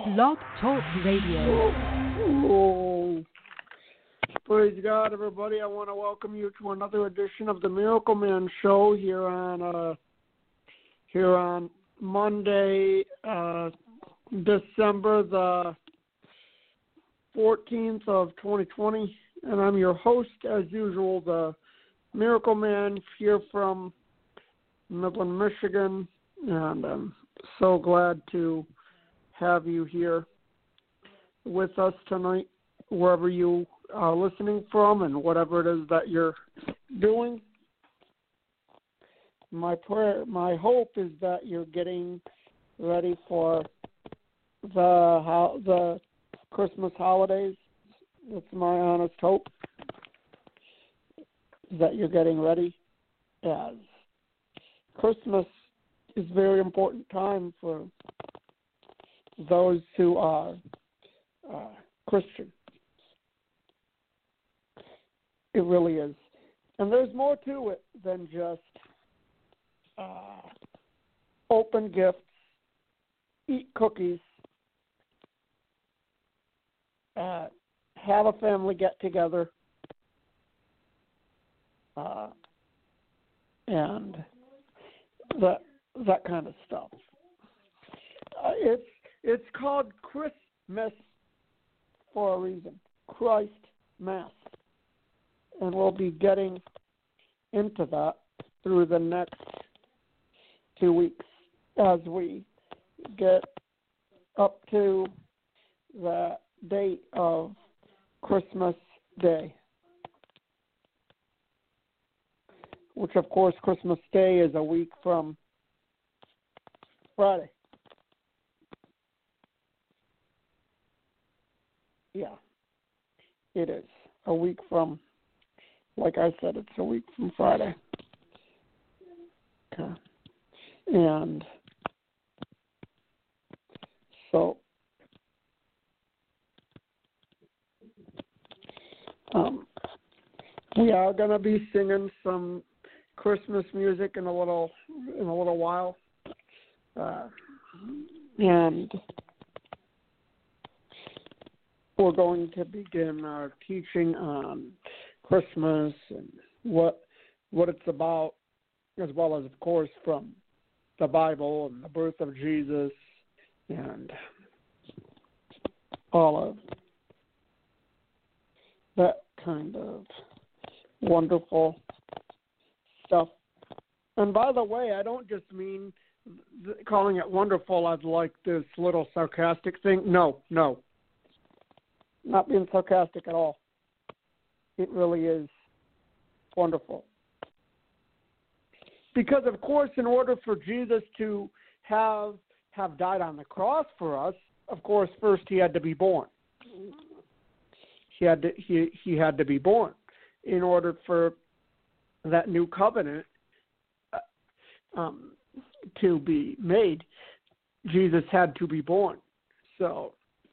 Blog Talk Radio. Oh, praise God, everybody. I want to welcome you to another edition of the Miracle Man Show here on Monday, December the 14th of 2020. And I'm your host, as usual, the Miracle Man, here from Midland, Michigan. And I'm so glad to have you here with us tonight, wherever you are listening from and whatever it is that you're doing. My hope is that you're getting ready for the Christmas holidays. That's my honest hope, that you're getting ready, as Christmas is a very important time for those who are Christian. It really is. And there's more to it than just open gifts, eat cookies, have a family get-together, and that kind of stuff. It's called Christmas for a reason. Christ Mass. And we'll be getting into that through the next 2 weeks as we get up to the date of Christmas Day. Which, of course, Christmas Day is a week from Friday. Yeah, it is a week from, like I said, it's a week from Friday. Okay. And so, we are going to be singing some Christmas music in a little while. And we're going to begin our teaching on Christmas and what it's about, as well as, of course, from the Bible and the birth of Jesus and all of that kind of wonderful stuff. And by the way, I don't just mean calling it wonderful as like this little sarcastic thing. No. Not being sarcastic at all. It really is wonderful. Because, of course, in order for Jesus to have died on the cross for us, of course, first he had to be born. He had to be born in order for that new covenant to be made. Jesus had to be born. So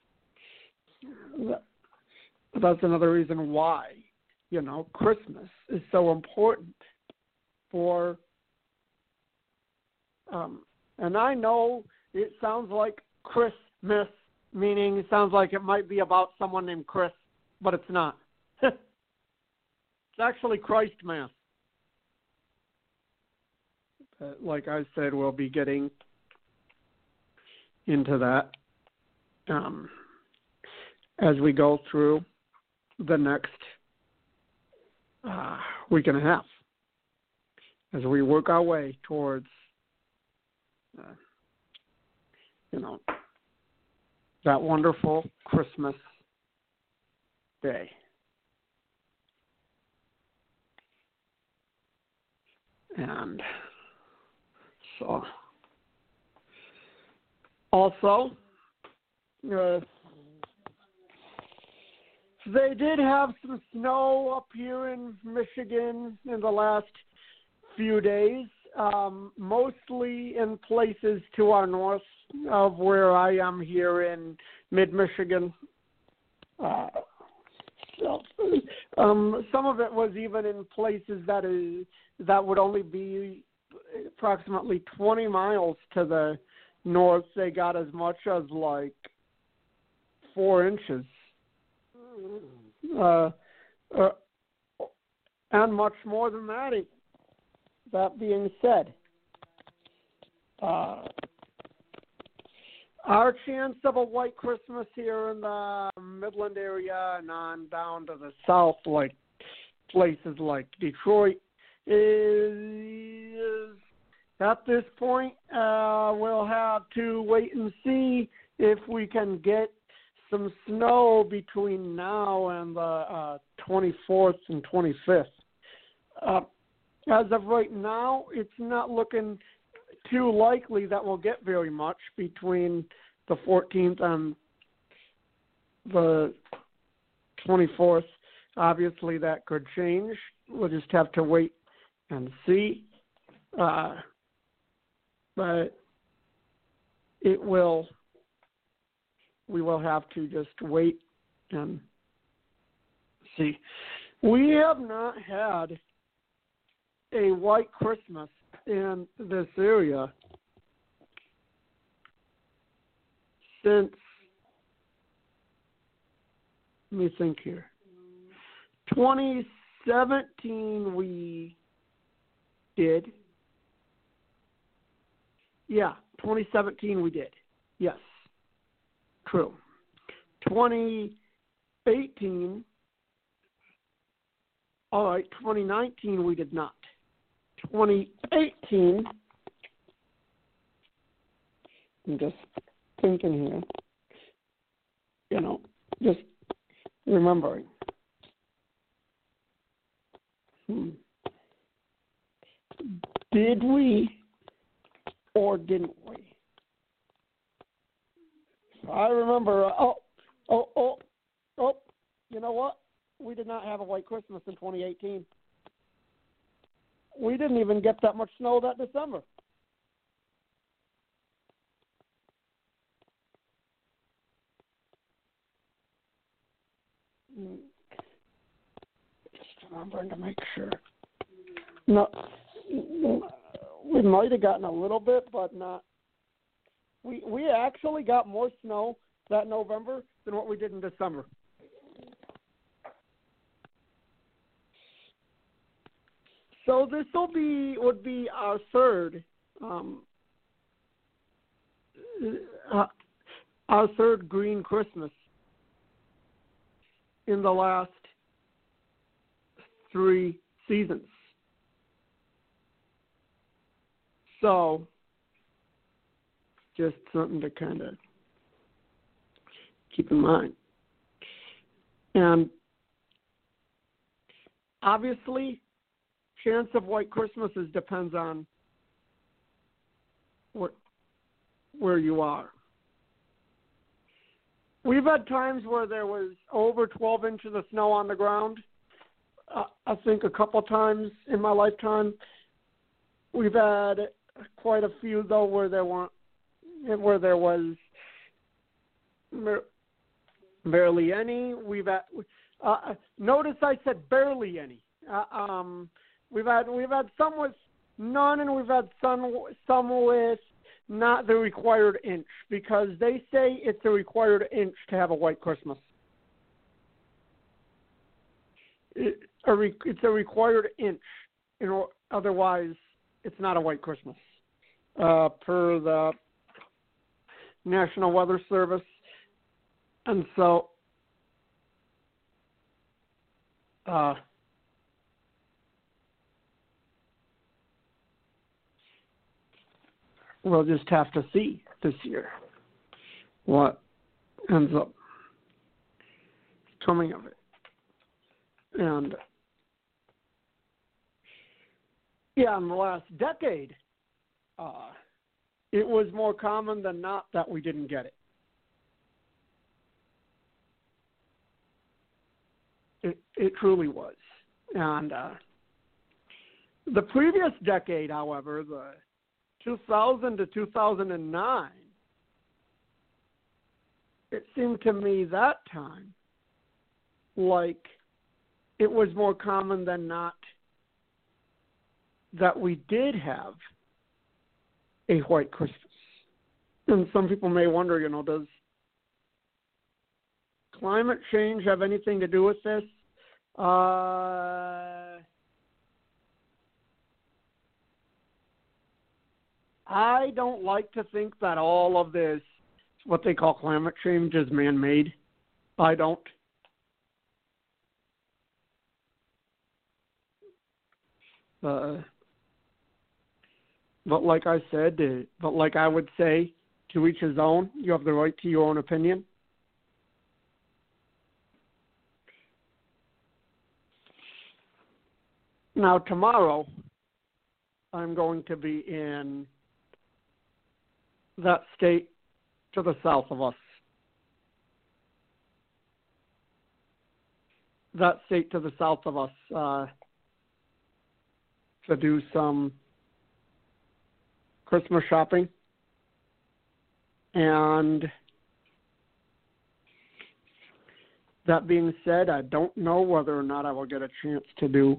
that's another reason why, Christmas is so important for, and I know it sounds like Christmas, meaning it sounds like it might be about someone named Chris, but it's not. It's actually Christ Mass. Like I said, we'll be getting into that as we go through the next week and a half, as we work our way towards, that wonderful Christmas Day. And so, also, they did have some snow up here in Michigan in the last few days, mostly in places to our north of where I am here in mid-Michigan. Some of it was even in places that would only be approximately 20 miles to the north. They got as much as like 4 inches. And much more than that. That being said, our chance of a white Christmas here in the Midland area and on down to the south, like places like Detroit, is at this point, we'll have to wait and see if we can get some snow between now and the 24th and 25th. As of right now, it's not looking too likely that we'll get very much between the 14th and the 24th. Obviously, that could change. We'll just have to wait and see. But we will have to just wait and see. We have not had a white Christmas in this area since, let me think here, 2017 we did. Yeah, 2017 we did. Yes, true. 2018, all right, 2019 we did not. 2018, I'm just thinking here, just remembering. Did we or didn't we? I remember, you know what? We did not have a white Christmas in 2018. We didn't even get that much snow that December. Just remembering to make sure. No, we might have gotten a little bit, but not. We actually got more snow that November than what we did in December. So this would be our third green Christmas in the last 3 seasons. So just something to kind of keep in mind. And obviously, chance of white Christmases depends on where you are. We've had times where there was over 12 inches of snow on the ground. I think a couple times in my lifetime. We've had quite a few though where there was barely any. We've had notice I said barely any. We've had some with none, and we've had some with not the required inch, because they say it's a required inch to have a white Christmas. It's a required inch, otherwise it's not a white Christmas, per the National Weather Service. And so we'll just have to see this year what ends up coming of it. And in the last decade, it was more common than not that we didn't get it. It truly was. And the previous decade, however, the 2000 to 2009, it seemed to me that time like it was more common than not that we did have a white Christmas. And some people may wonder, does climate change have anything to do with this? I don't like to think that all of this, what they call climate change, is man-made. I don't. But like I said, but like I would say, to each his own. You have the right to your own opinion. Now, tomorrow, I'm going to be in that state to the south of us. That state to the south of us to do some Christmas shopping. And that being said, I don't know whether or not I will get a chance to do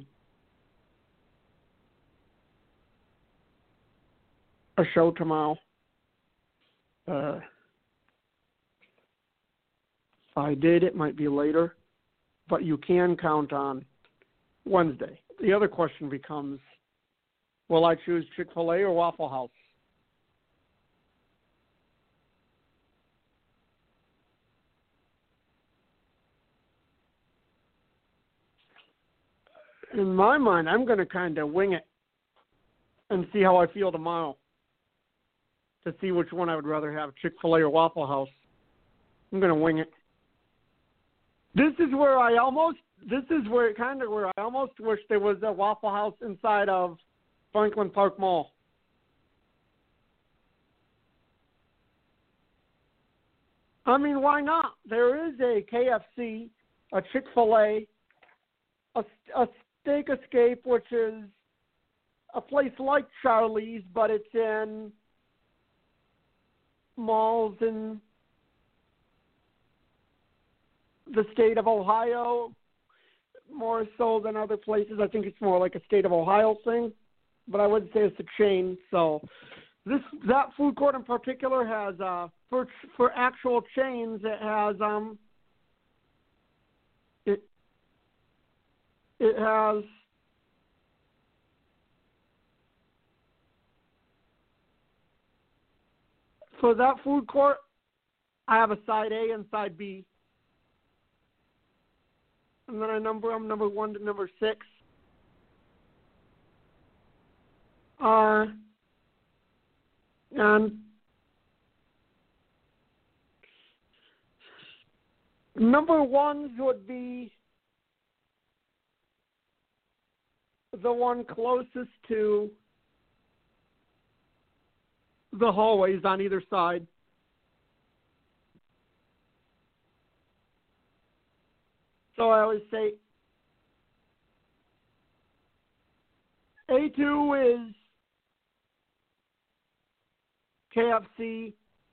a show tomorrow. If I did, it might be later, but you can count on Wednesday. The other question becomes, will I choose Chick-fil-A or Waffle House? In my mind, I'm going to kind of wing it and see how I feel tomorrow to see which one I would rather have, Chick-fil-A or Waffle House. I'm going to wing it. This is where I almost wish there was a Waffle House inside of Franklin Park Mall. I mean, why not? There is a KFC, a Chick-fil-A, a Steak Escape, which is a place like Charlie's, but it's in malls in the state of Ohio, more so than other places. I think it's more like a state of Ohio thing, but I wouldn't say it's a chain. So that food court in particular has for actual chains, it has it has for that food court, I have a side A and side B. And then I'm number 1 to number 6. And number 1s would be the one closest to the hallways on either side. So I always say A2 is KFC,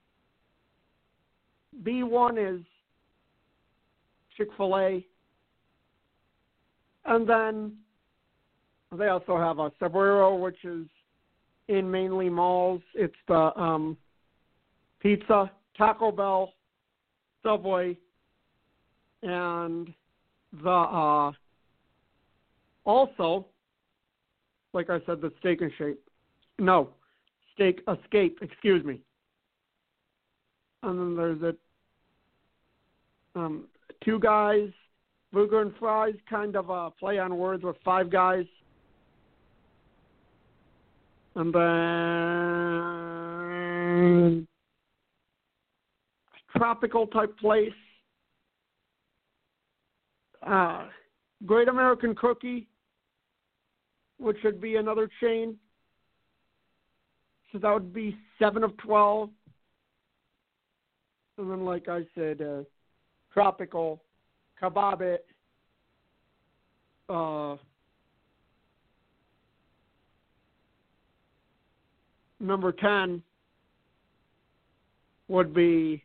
B1 is Chick-fil-A, and then they also have a Sabrero, which is in mainly malls. It's the pizza, Taco Bell, Subway, and the also, like I said, the Steak Escape, excuse me. And then there's Two Guys, Burger and Fries, kind of a play on words with Five Guys. And then tropical type place. Great American Cookie, which would be another chain. So that would be 7 of 12. And then, like I said, Tropical, Kebab It, number 10 would be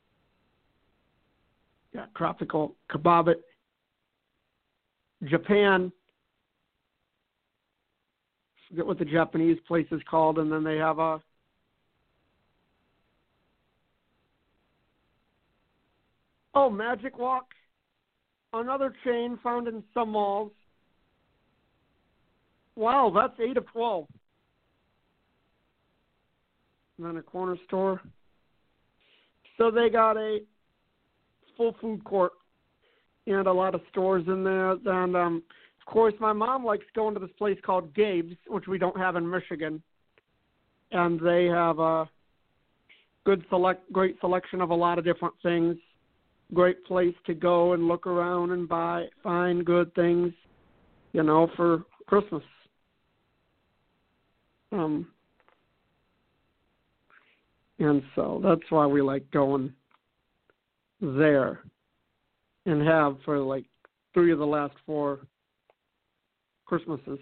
Tropical, Kebab It, Japan. Forget what the Japanese place is called, and then they have Oh, Magic Walk, another chain found in some malls. Wow, that's 8 of 12. And then a corner store. So they got a full food court and a lot of stores in there. And, of course, my mom likes going to this place called Gabe's, which we don't have in Michigan. And they have a great selection of a lot of different things. Great place to go and look around and find good things, for Christmas. And so that's why we like going there and have for like 3 of the last 4 Christmases.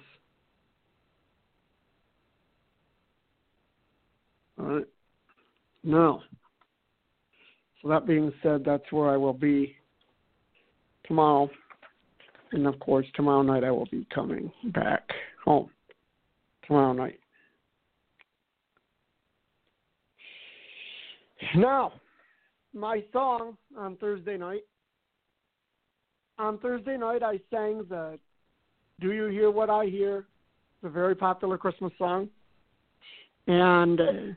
All right. Now, so that being said, that's where I will be tomorrow. And, of course, tomorrow night I will be coming back home. Tomorrow night. Now, my song on Thursday night. On Thursday night, I sang the Do You Hear What I Hear? It's a very popular Christmas song. And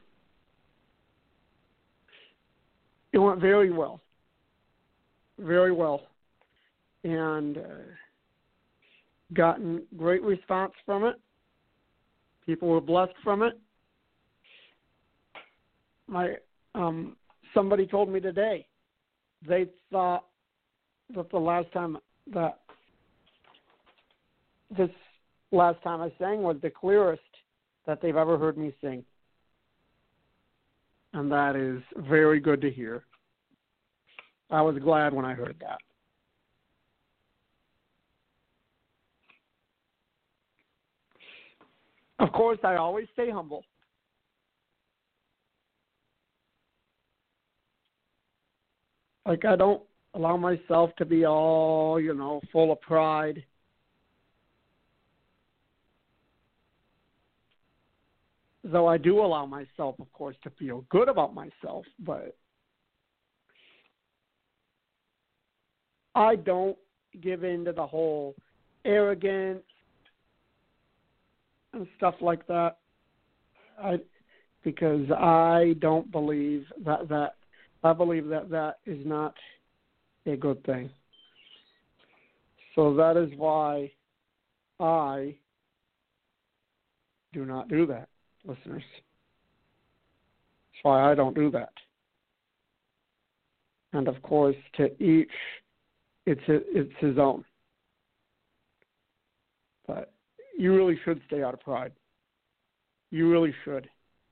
it went very well. Very well. And gotten great response from it. People were blessed from it. Somebody told me today they thought that the last time I sang was the clearest that they've ever heard me sing. And that is very good to hear. I was glad when I heard that. Of course, I always stay humble. Like, I don't allow myself to be all, full of pride. Though I do allow myself, of course, to feel good about myself, but I don't give in to the whole arrogance and stuff like that. Because I don't believe that I believe that is not a good thing. So that is why I do not do that, listeners. That's why I don't do that. And of course, to each, it's his own. But you really should stay out of pride. You really should.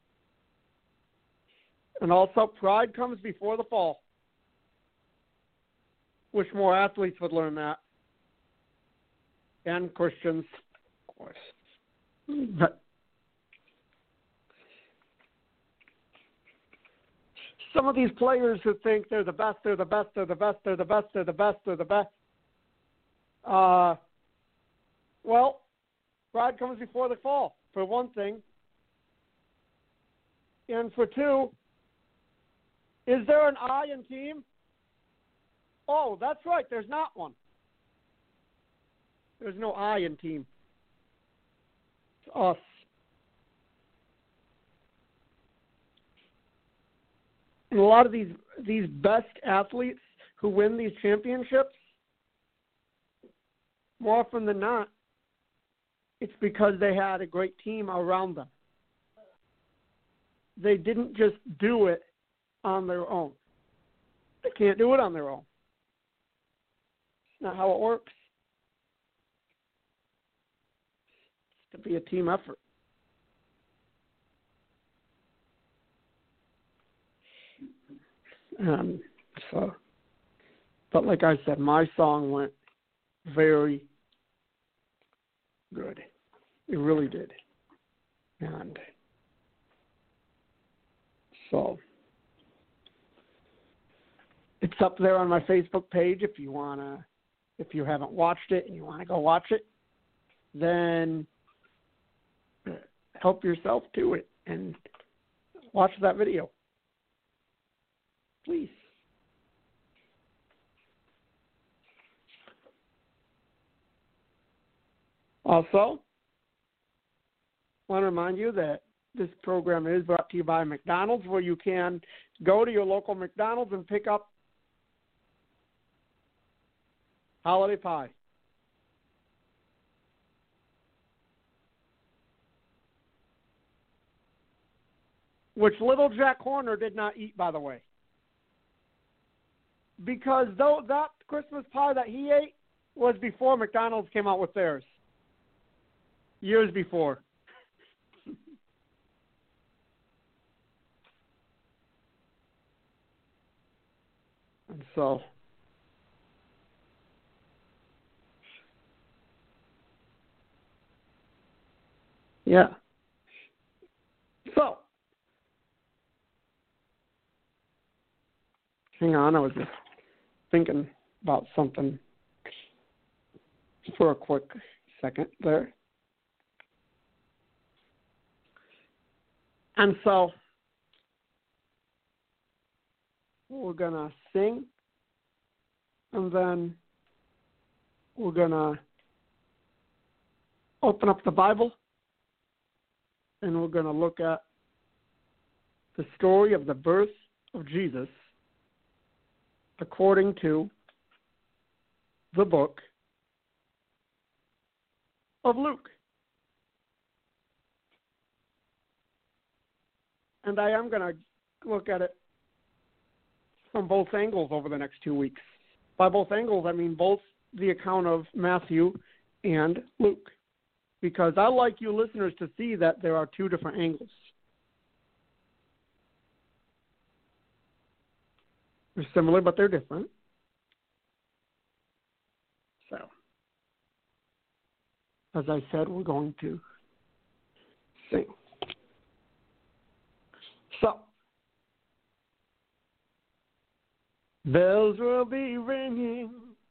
And also, pride comes before the fall. Wish more athletes would learn that. And Christians, of course. But some of these players who think they're the best, they're the best, they're the best, they're the best, they're the best, they're the best. Well, pride comes before the fall, for one thing. And for two, is there an I in team? Oh, that's right, there's not one. There's no I in team. It's us. And a lot of these best athletes who win these championships, more often than not, it's because they had a great team around them. They didn't just do it on their own. They can't do it on their own. It's not how it works. It's to be a team effort. But like I said, my song went very good. It really did. And so it's up there on my Facebook page if you haven't watched it and you want to go watch it, then help yourself to it and watch that video. Please. Also, I want to remind you that this program is brought to you by McDonald's, where you can go to your local McDonald's and pick up holiday pie. Which little Jack Horner did not eat, by the way. Because though that Christmas pie that he ate was before McDonald's came out with theirs. Years before. And so, yeah. So, hang on, I was just thinking about something for a quick second there. And so, we're going to sing, and then we're going to open up the Bible, and we're going to look at the story of the birth of Jesus according to the book of Luke. And I am going to look at it from both angles over the next 2 weeks. By both angles, I mean both the account of Matthew and Luke, because I like you listeners to see that there are two different angles. They're similar, but they're different. So, as I said, we're going to sing. So, bells will be ringing,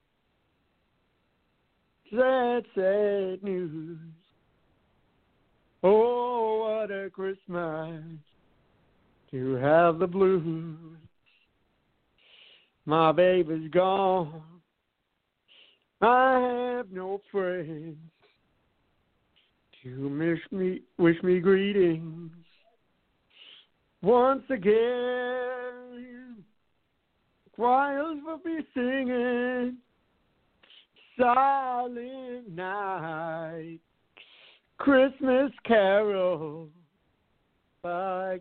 sad, sad news. Oh, what a Christmas to have the blues. My baby's gone, I have no friends to wish me greetings. Once again, choirs will be singing Silent Night, Christmas carol by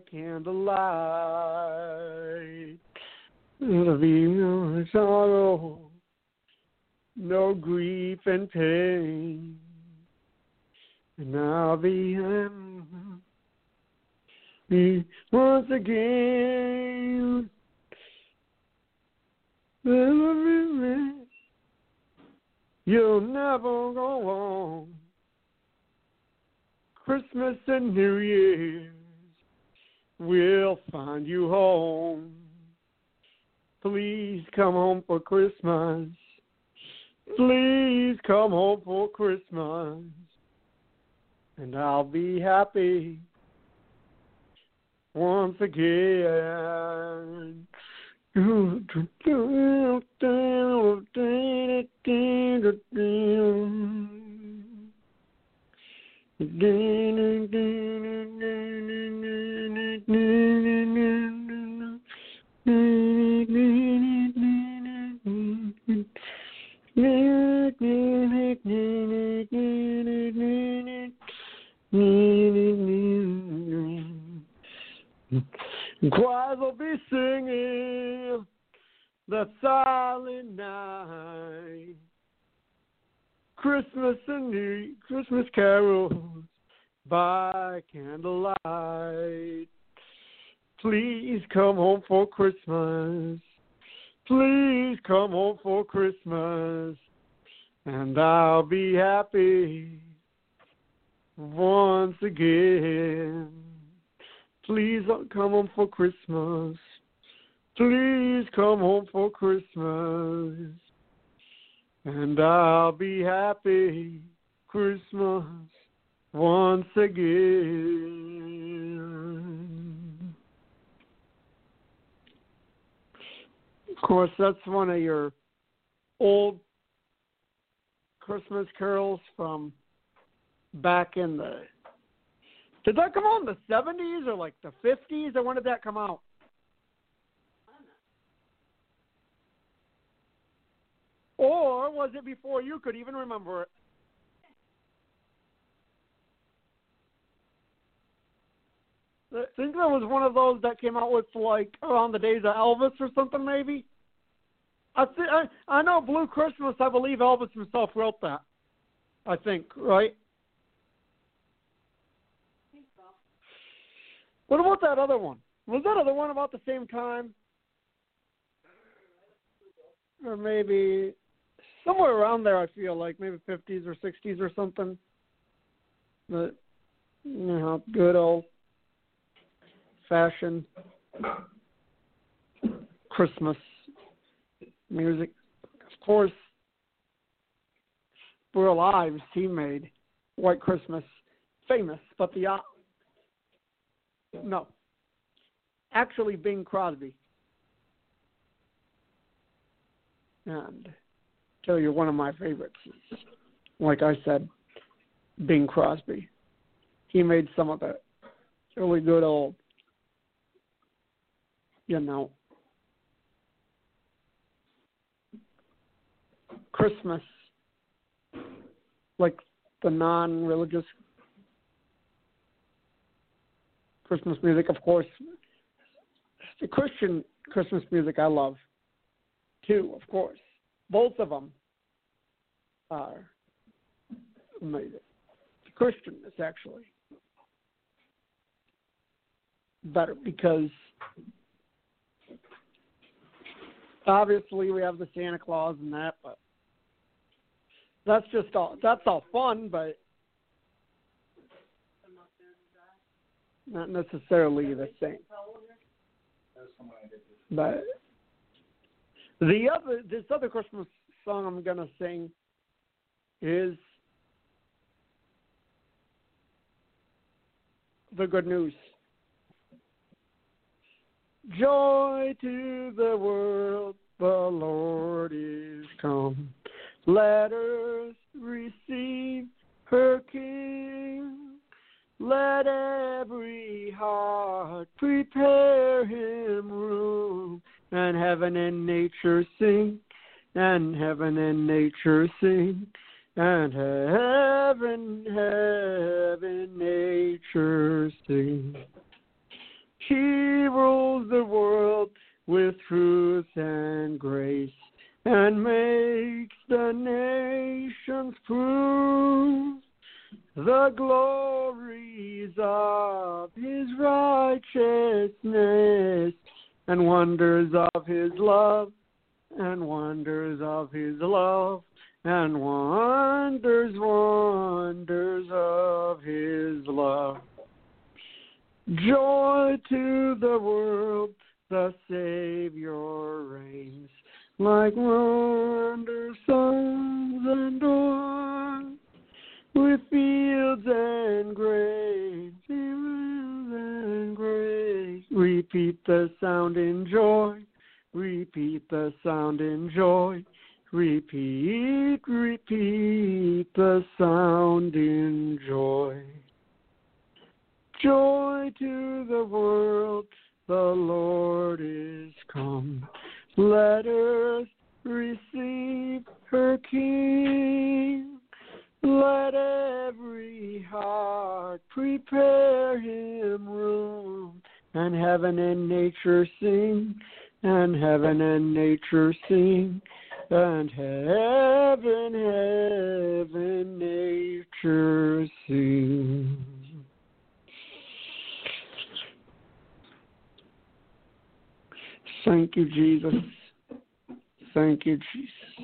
candlelight. There'll be no sorrow, no grief and pain, and I'll be happy once again. You'll never go wrong. Christmas and New Year's will find you home. Please come home for Christmas. Please come home for Christmas. And I'll be happy once again. Choirs will be singing the Silent Night, Christmas and Christmas carols by candlelight. Please come home for Christmas. Please come home for Christmas, and I'll be happy once again. Please come home for Christmas. Please come home for Christmas, and I'll be happy Christmas once again. Of course, that's one of your old Christmas carols from back in the... Did that come out in the 70s or like the 50s, or when did that come out? Or was it before you could even remember it? I think that was one of those that came out with like around the days of Elvis or something, maybe. I know Blue Christmas. I believe Elvis himself wrote that. I think, right? I think so. What about that other one? Was that other one about the same time? Or maybe somewhere around there, I feel like. Maybe 50s or 60s or something. But, you know, good old-fashioned Christmas music. Of course, Burl Ives, he made White Christmas famous, but no. Actually, Bing Crosby. And tell you one of my favorites is, like I said, Bing Crosby. He made some of the really good old, Christmas, like the non-religious Christmas music, of course. The Christian Christmas music I love, too, of course. Both of them are amazing. The Christian is actually better because obviously we have the Santa Claus and that, but that's all fun, but not necessarily the same. But this other Christmas song I'm gonna sing is The Good News. Joy to the world, the Lord is come. Let earth receive her King. Let every heart prepare him room. And heaven and nature sing, and heaven and nature sing, and heaven, nature sing. He rules the world with truth and grace, and makes the nations prove the glories of his righteousness, and wonders of his love, and wonders of his love, and wonders of his love. Joy to the world, the Savior reigns, like wonder sons and dawn, with fields and graves, repeat the sound in joy, repeat the sound in joy, repeat the sound in joy. Joy to the world, the Lord is come. Let earth receive her King. Let every heart prepare him room. And heaven and nature sing, and heaven and nature sing, and heaven, nature sing. Thank you, Jesus. Thank you, Jesus.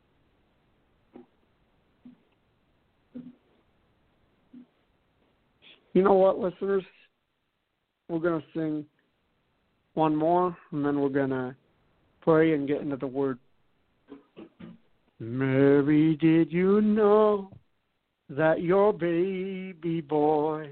You know what, listeners? We're going to sing one more, and then we're going to pray and get into the Word. Mary, did you know that your baby boy...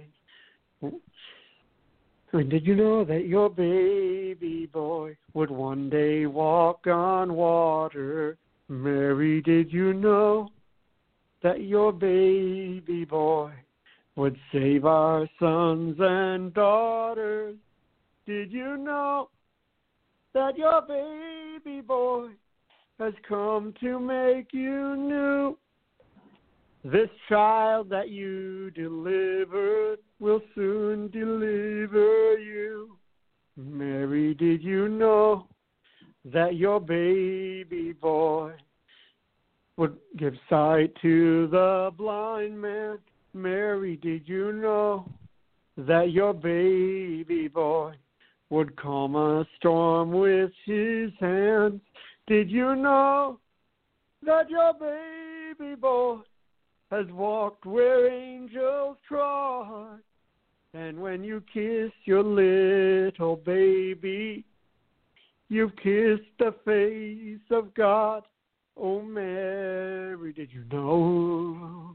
Did you know that your baby boy would one day walk on water? Mary, did you know that your baby boy would save our sons and daughters? Did you know that your baby boy has come to make you new? This child that you delivered will soon deliver you. Mary, did you know that your baby boy would give sight to the blind man? Mary, did you know that your baby boy would calm a storm with his hands? Did you know that your baby boy has walked where angels trod? And when you kiss your little baby, you've kissed the face of God. Oh, Mary, did you know?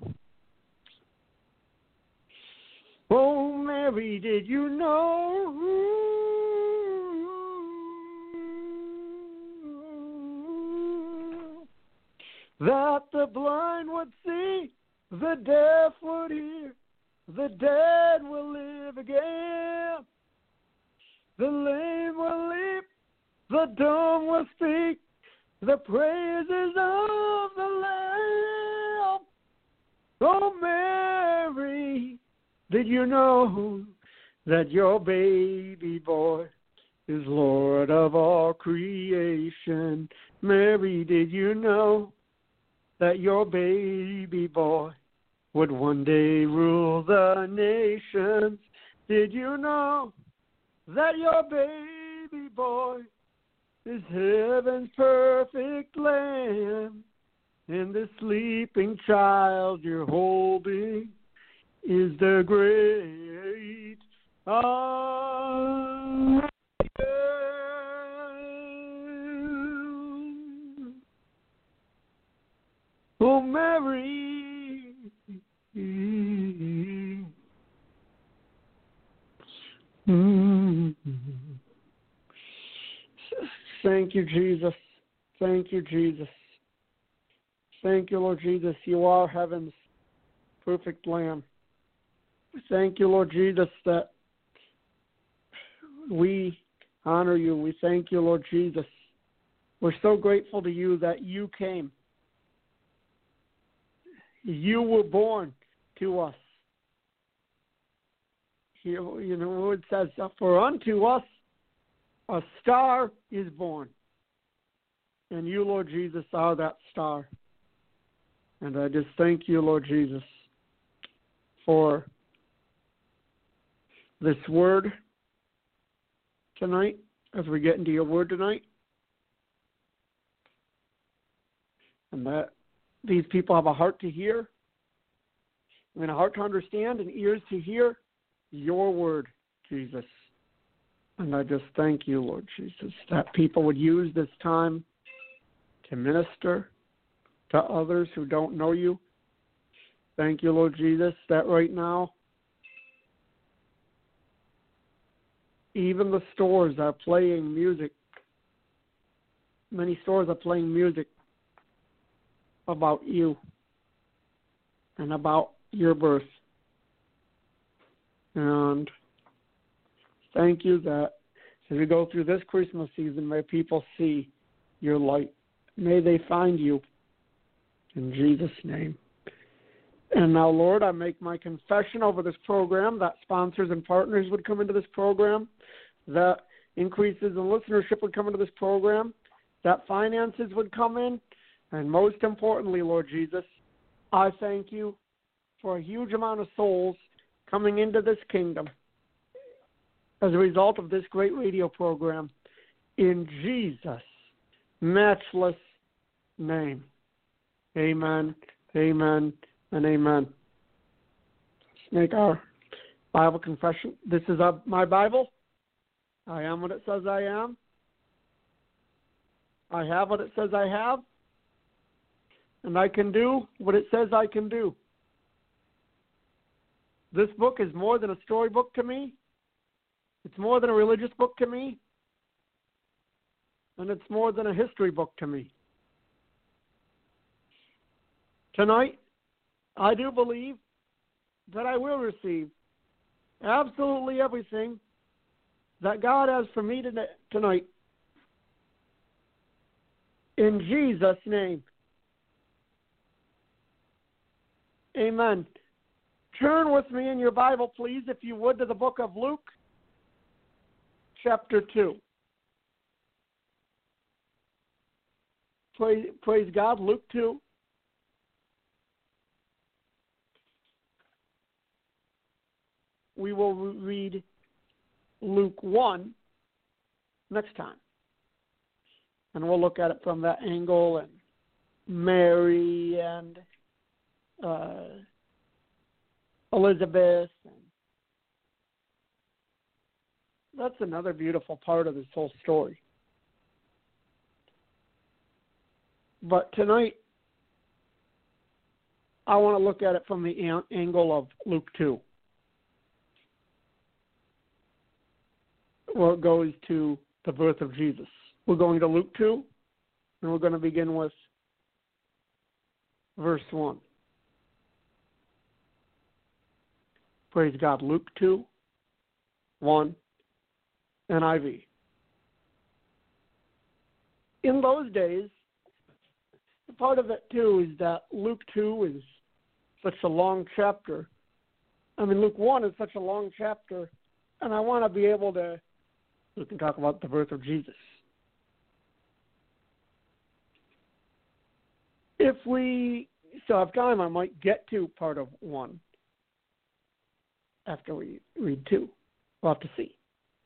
Oh, Mary, did you know that the blind would see, the deaf would hear, the dead will live again, the lame will leap, the dumb will speak, the praises of the Lamb? Oh, Mary, did you know that your baby boy is Lord of all creation? Mary, did you know that your baby boy would one day rule the nations? Did you know that your baby boy is heaven's perfect lamb? And the sleeping child you're holding is the great I am. Oh, Mary. Thank you, Jesus. Thank you, Jesus. Thank you, Lord Jesus. You are heaven's perfect Lamb. Thank you, Lord Jesus, that we honor you. We thank you, Lord Jesus. We're so grateful to you that you came. You were born to us. You know, it says, for unto us a star is born. And you, Lord Jesus, are that star. And I just thank you, Lord Jesus, for this word tonight, as we get into your word tonight. And that these people have a heart to hear, and a heart to understand, and ears to hear your word, Jesus. And I just thank you, Lord Jesus, that people would use this time to minister to others who don't know you. Thank you, Lord Jesus, that right now, even the stores are playing music. Many stores are playing music about you and about your birth. And thank you that as we go through this Christmas season, may people see your light. May they find you in Jesus' name. And now, Lord, I make my confession over this program that sponsors and partners would come into this program, that increases in listenership would come into this program, that finances would come in, and most importantly, Lord Jesus, I thank you for a huge amount of souls coming into this kingdom as a result of this great radio program. In Jesus' matchless name. Amen, amen, and amen. Let's make our Bible confession. This is my Bible. I am what it says I am. I have what it says I have. And I can do what it says I can do. This book is more than a storybook to me. It's more than a religious book to me. And it's more than a history book to me. Tonight, I do believe that I will receive absolutely everything that God has for me tonight. In Jesus' name. Amen. Turn with me in your Bible, please, if you would, to the book of Luke, chapter 2. Praise God, Luke 2. We will read Luke 1 next time. And we'll look at it from that angle, and Mary and Elizabeth. And that's another beautiful part of this whole story. But tonight, I want to look at it from the angle of Luke 2, where it goes to the birth of Jesus. We're going to Luke 2, and we're going to begin with verse 1. Praise God. Luke 2, 1, NIV. In those days, part of it, too, is that Luke 2 is such a long chapter. I mean, Luke 1 is such a long chapter, and I want to be able to, we can talk about the birth of Jesus. If we still have time, I might get to part of 1 after we read 2. We'll have to see.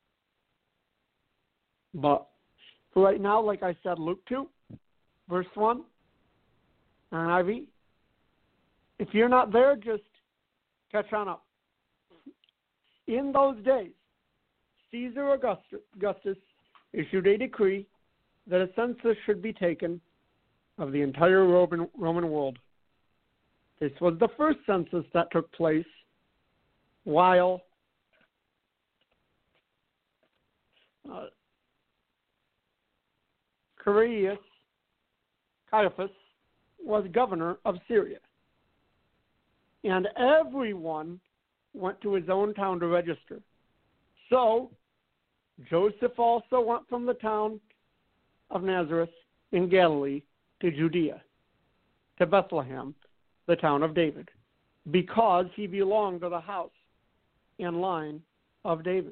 But for right now, like I said, Luke 2, verse 1, NIV. If you're not there, just catch on up. In those days, Caesar Augustus issued a decree that a census should be taken of the entire Roman world. This was the first census that took place while Caiaphas was governor of Syria. And everyone went to his own town to register. So Joseph also went from the town of Nazareth in Galilee to Judea, to Bethlehem, the town of David, because he belonged to the house and line of David.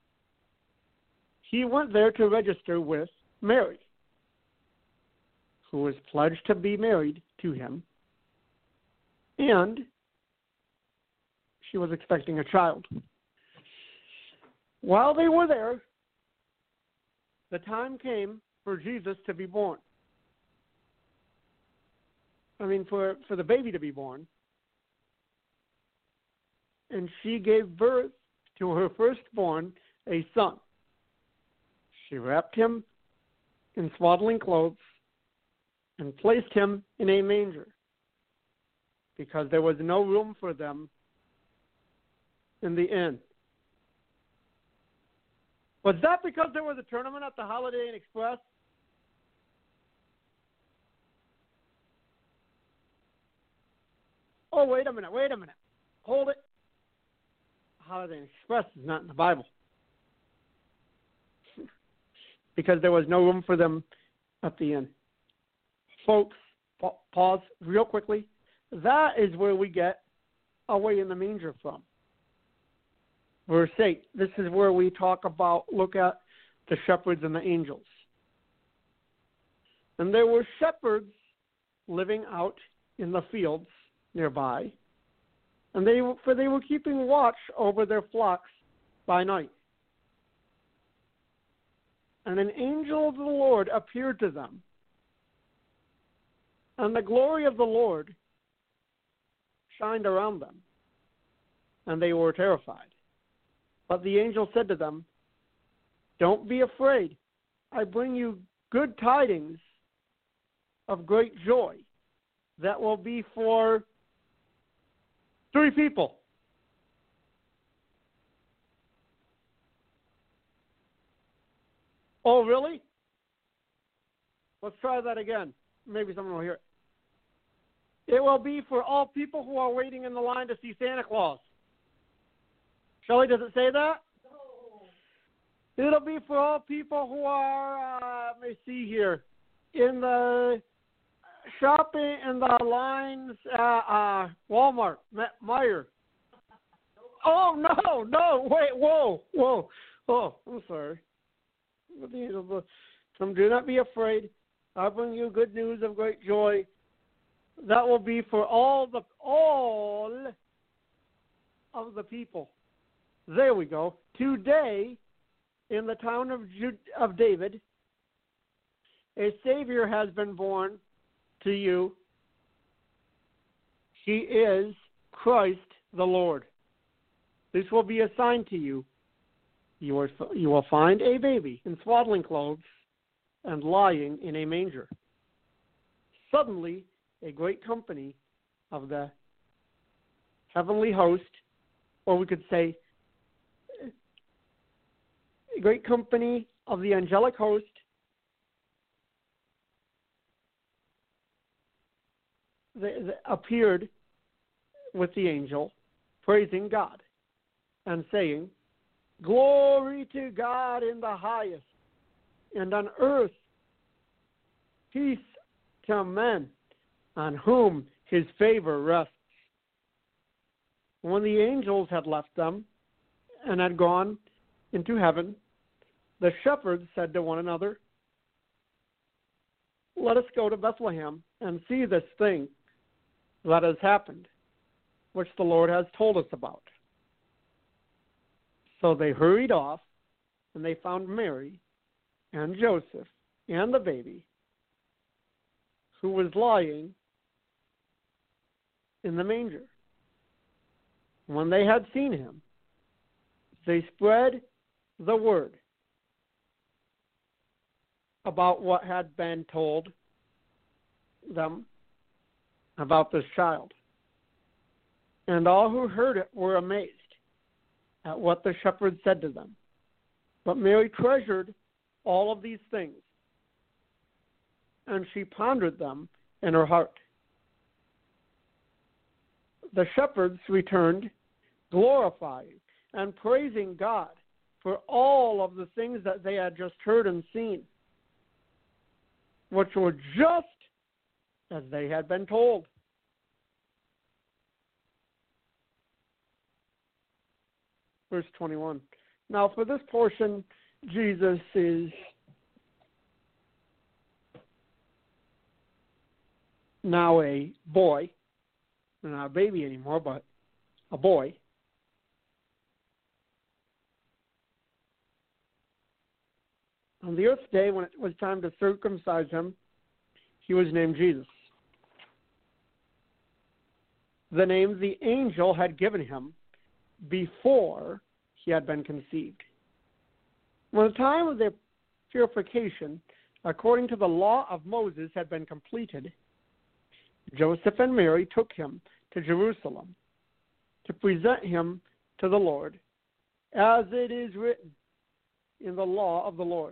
He went there to register with Mary, who was pledged to be married to him, and she was expecting a child. While they were there, the time came for Jesus to be born. For the baby to be born. And she gave birth to her firstborn, a son. She wrapped him in swaddling clothes and placed him in a manger, because there was no room for them in the inn. Was that because there was a tournament at the Holiday Inn Express? Oh, wait a minute. Hold it. Holiday Inn Express is not in the Bible. Because there was no room for them at the inn. Folks, pause real quickly. That is where we get away in the manger from. Verse 8. This is where we look at the shepherds and the angels. And there were shepherds living out in the fields nearby, and they were keeping watch over their flocks by night. And an angel of the Lord appeared to them, and the glory of the Lord shined around them, and they were terrified. But the angel said to them, "Don't be afraid. I bring you good tidings of great joy that will be for 3 people. Oh, really? Let's try that again. Maybe someone will hear it. It will be for all people who are waiting in the line to see Santa Claus. Shelley, does it say that? No. It'll be for all people who are, let me see here, in the shopping in the lines at Walmart, Meijer. Oh, no, wait, whoa. Oh, I'm sorry. Do not be afraid. I bring you good news of great joy. That will be for all of the people. There we go. Today, in the town of David, a Savior has been born to you. He is Christ the Lord. This will be a sign to you. You will find a baby in swaddling clothes and lying in a manger. Suddenly, a great company of the heavenly host, or we could say a great company of the angelic host, they appeared with the angel, praising God and saying, "Glory to God in the highest, and on earth peace to men on whom his favor rests." When the angels had left them and had gone into heaven, the shepherds said to one another, "Let us go to Bethlehem and see this thing that has happened, which the Lord has told us about." So they hurried off, and they found Mary and Joseph and the baby, who was lying in the manger. When they had seen him, they spread the word about what had been told them about this child. And all who heard it were amazed at what the shepherds said to them. But Mary treasured all of these things, and she pondered them in her heart. The shepherds returned, glorifying and praising God for all of the things that they had just heard and seen, which were just as they had been told. Verse 21. Now for this portion, Jesus is now a boy, not a baby anymore, but a boy. On the earth's day, when it was time to circumcise him, he was named Jesus, the name the angel had given him before he had been conceived. When the time of their purification, according to the law of Moses, had been completed, Joseph and Mary took him to Jerusalem to present him to the Lord, as it is written in the law of the Lord.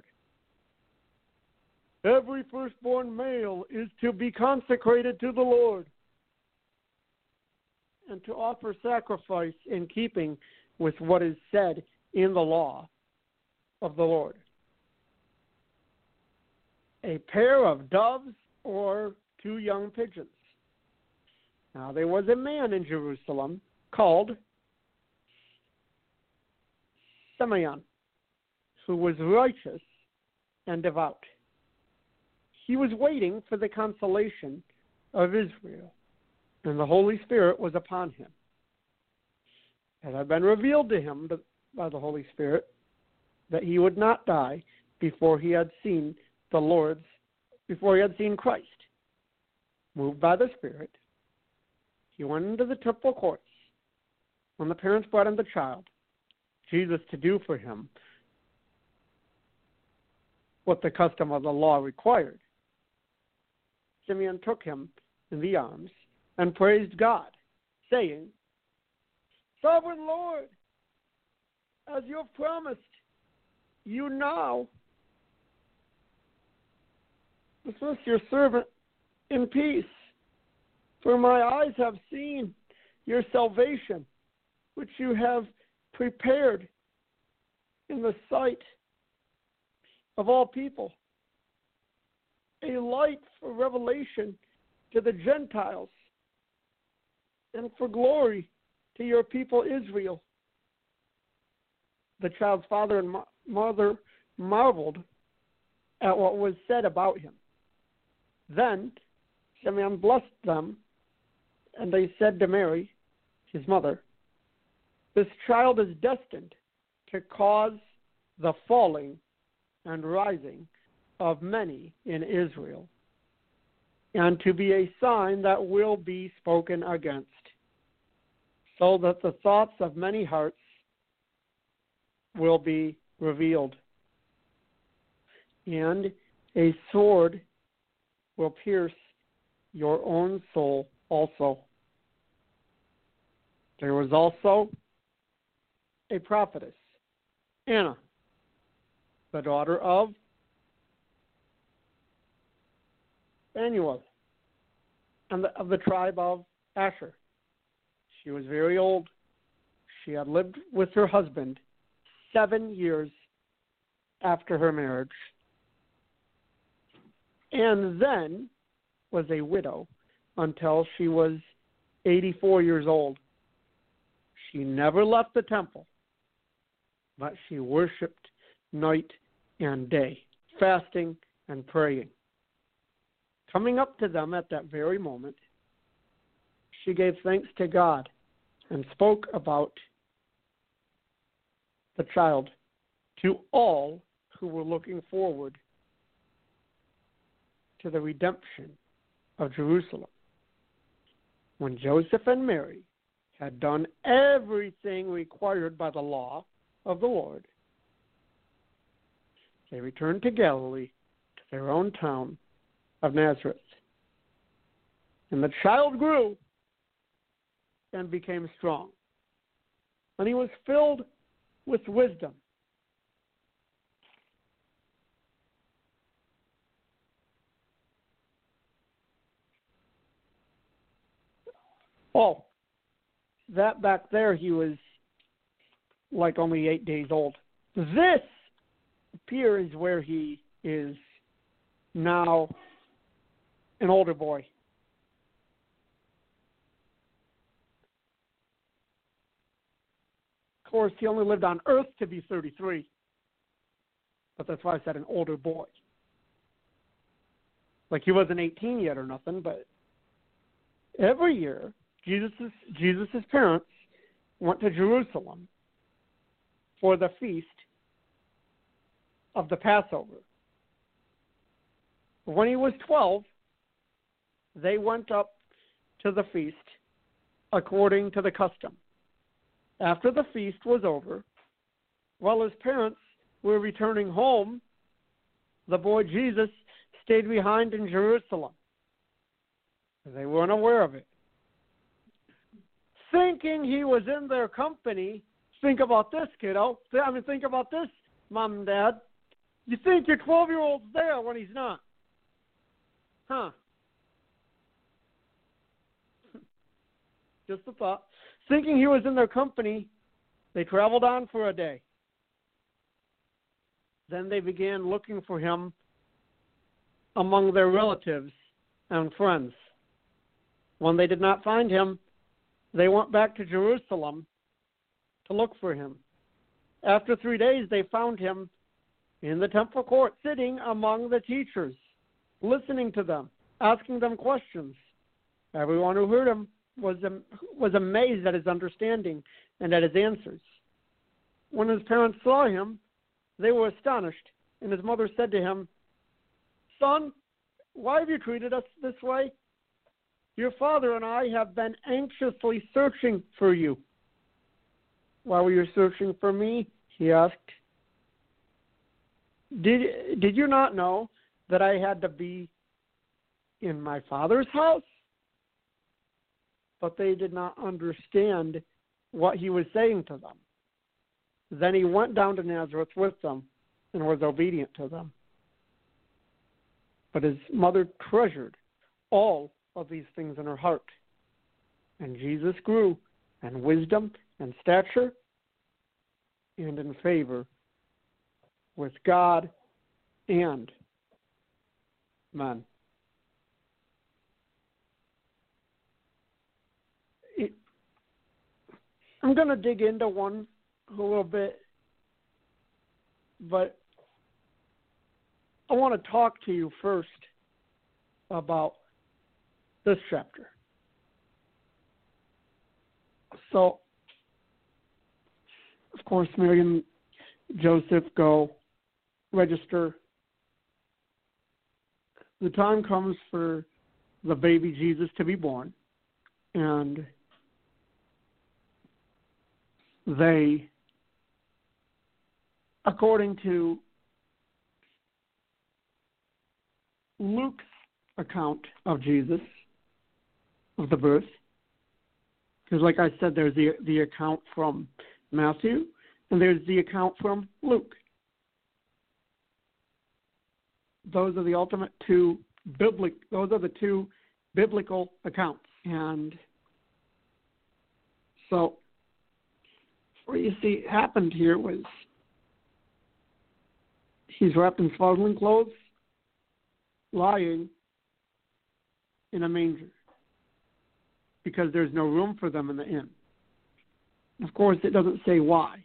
Every firstborn male is to be consecrated to the Lord and to offer sacrifice in keeping with what is said in the law of the Lord. A pair of doves or 2 young pigeons. Now there was a man in Jerusalem called Simeon, who was righteous and devout. He was waiting for the consolation of Israel, and the Holy Spirit was upon him. It had been revealed to him by the Holy Spirit that he would not die before he had seen Christ. Moved by the Spirit, he went into the temple courts when the parents brought him the child, Jesus, to do for him what the custom of the law required. Simeon took him in the arms and praised God, saying, "Sovereign Lord, as you have promised, you now dismiss your servant in peace, For my eyes have seen your salvation, which you have prepared in the sight of all people, a light for revelation to the Gentiles and for glory to your people Israel. The child's father and mother marveled at what was said about him. Then Simeon blessed them, and they said to Mary, his mother, this child is destined to cause the falling and rising of many in Israel, and to be a sign that will be spoken against, so that the thoughts of many hearts will be revealed. And a sword will pierce your own soul also. There was also a prophetess, Anna, the daughter of Phanuel, and of the tribe of Asher. She was very old. She had lived with her husband 7 years after her marriage, and then was a widow until she was 84 years old. She never left the temple, but she worshiped night and day, fasting and praying. Coming up to them at that very moment, she gave thanks to God and spoke about the child to all who were looking forward to the redemption of Jerusalem. When Joseph and Mary had done everything required by the law of the Lord, they returned to Galilee, to their own town of Nazareth. And the child grew and became strong, and he was filled with wisdom. Oh, that back there, he was like only 8 days old. This here is where he is now an older boy. Of course, he only lived on earth to be 33, but that's why I said an older boy. Like he wasn't 18 yet or nothing, but every year, Jesus' parents went to Jerusalem for the feast of the Passover. When he was 12, they went up to the feast according to the custom. After the feast was over, while his parents were returning home, the boy Jesus stayed behind in Jerusalem. They weren't aware of it. Thinking he was in their company, think about this, kiddo. Think about this, Mom and Dad. You think your 12-year-old's there when he's not. Huh. Just a thought. Thinking he was in their company, they traveled on for a day. Then they began looking for him among their relatives and friends. When they did not find him, they went back to Jerusalem to look for him. After 3 days, they found him in the temple court, sitting among the teachers, listening to them, asking them questions. Everyone who heard him was amazed at his understanding and at his answers. When his parents saw him, they were astonished, and his mother said to him, "Son, why have you treated us this way? Your father and I have been anxiously searching for you." "Why were you searching for me?" he asked. Did you not know that I had to be in my father's house?" But they did not understand what he was saying to them. Then he went down to Nazareth with them and was obedient to them. But his mother treasured all of these things in her heart. And Jesus grew in wisdom and stature and in favor with God and men. I'm going to dig into one a little bit, but I want to talk to you first about this chapter. So, of course, Mary and Joseph go register. The time comes for the baby Jesus to be born, and they, according to Luke's account of Jesus, of the birth, because like I said, there's the account from Matthew, and there's the account from Luke. Those are the two biblical accounts. And so what you see happened here was he's wrapped in swaddling clothes, lying in a manger, because there's no room for them in the inn. Of course, it doesn't say why.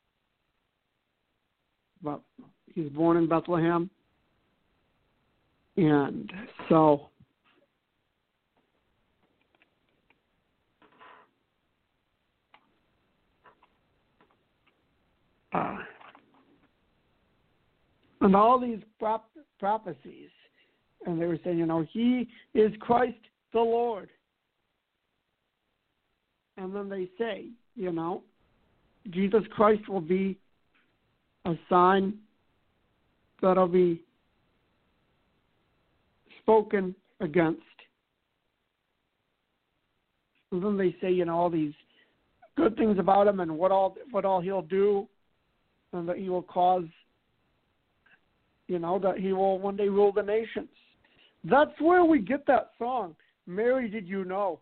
But he's born in Bethlehem. And so and all these prophecies, and they were saying, he is Christ the Lord. And then they say, Jesus Christ will be a sign that'll be spoken against. And then they say, all these good things about him and what all he'll do, and that he will cause, that he will one day rule the nations. That's where we get that song, Mary, Did You Know?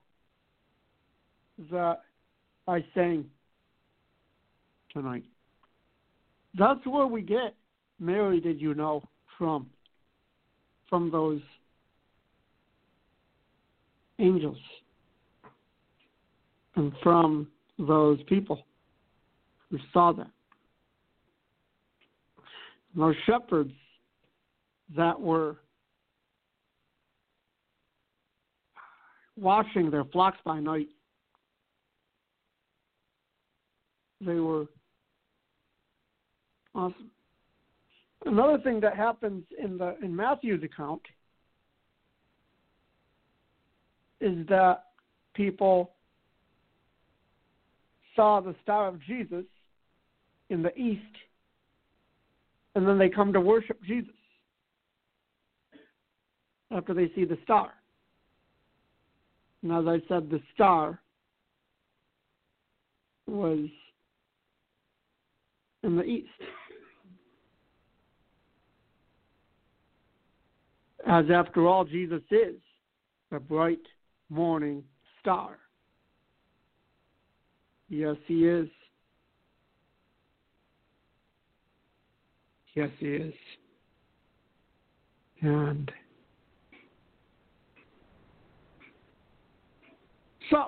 That I sang tonight. That's where we get Mary, Did You Know? From those angels and from those people who saw them. And those shepherds that were watching their flocks by night, they were awesome. Another thing that happens in Matthew's account is that people saw the star of Jesus in the east, and then they come to worship Jesus after they see the star. And as I said, the star was in the east. As after all, Jesus is the bright morning star. Yes, he is. Yes, he is. And so,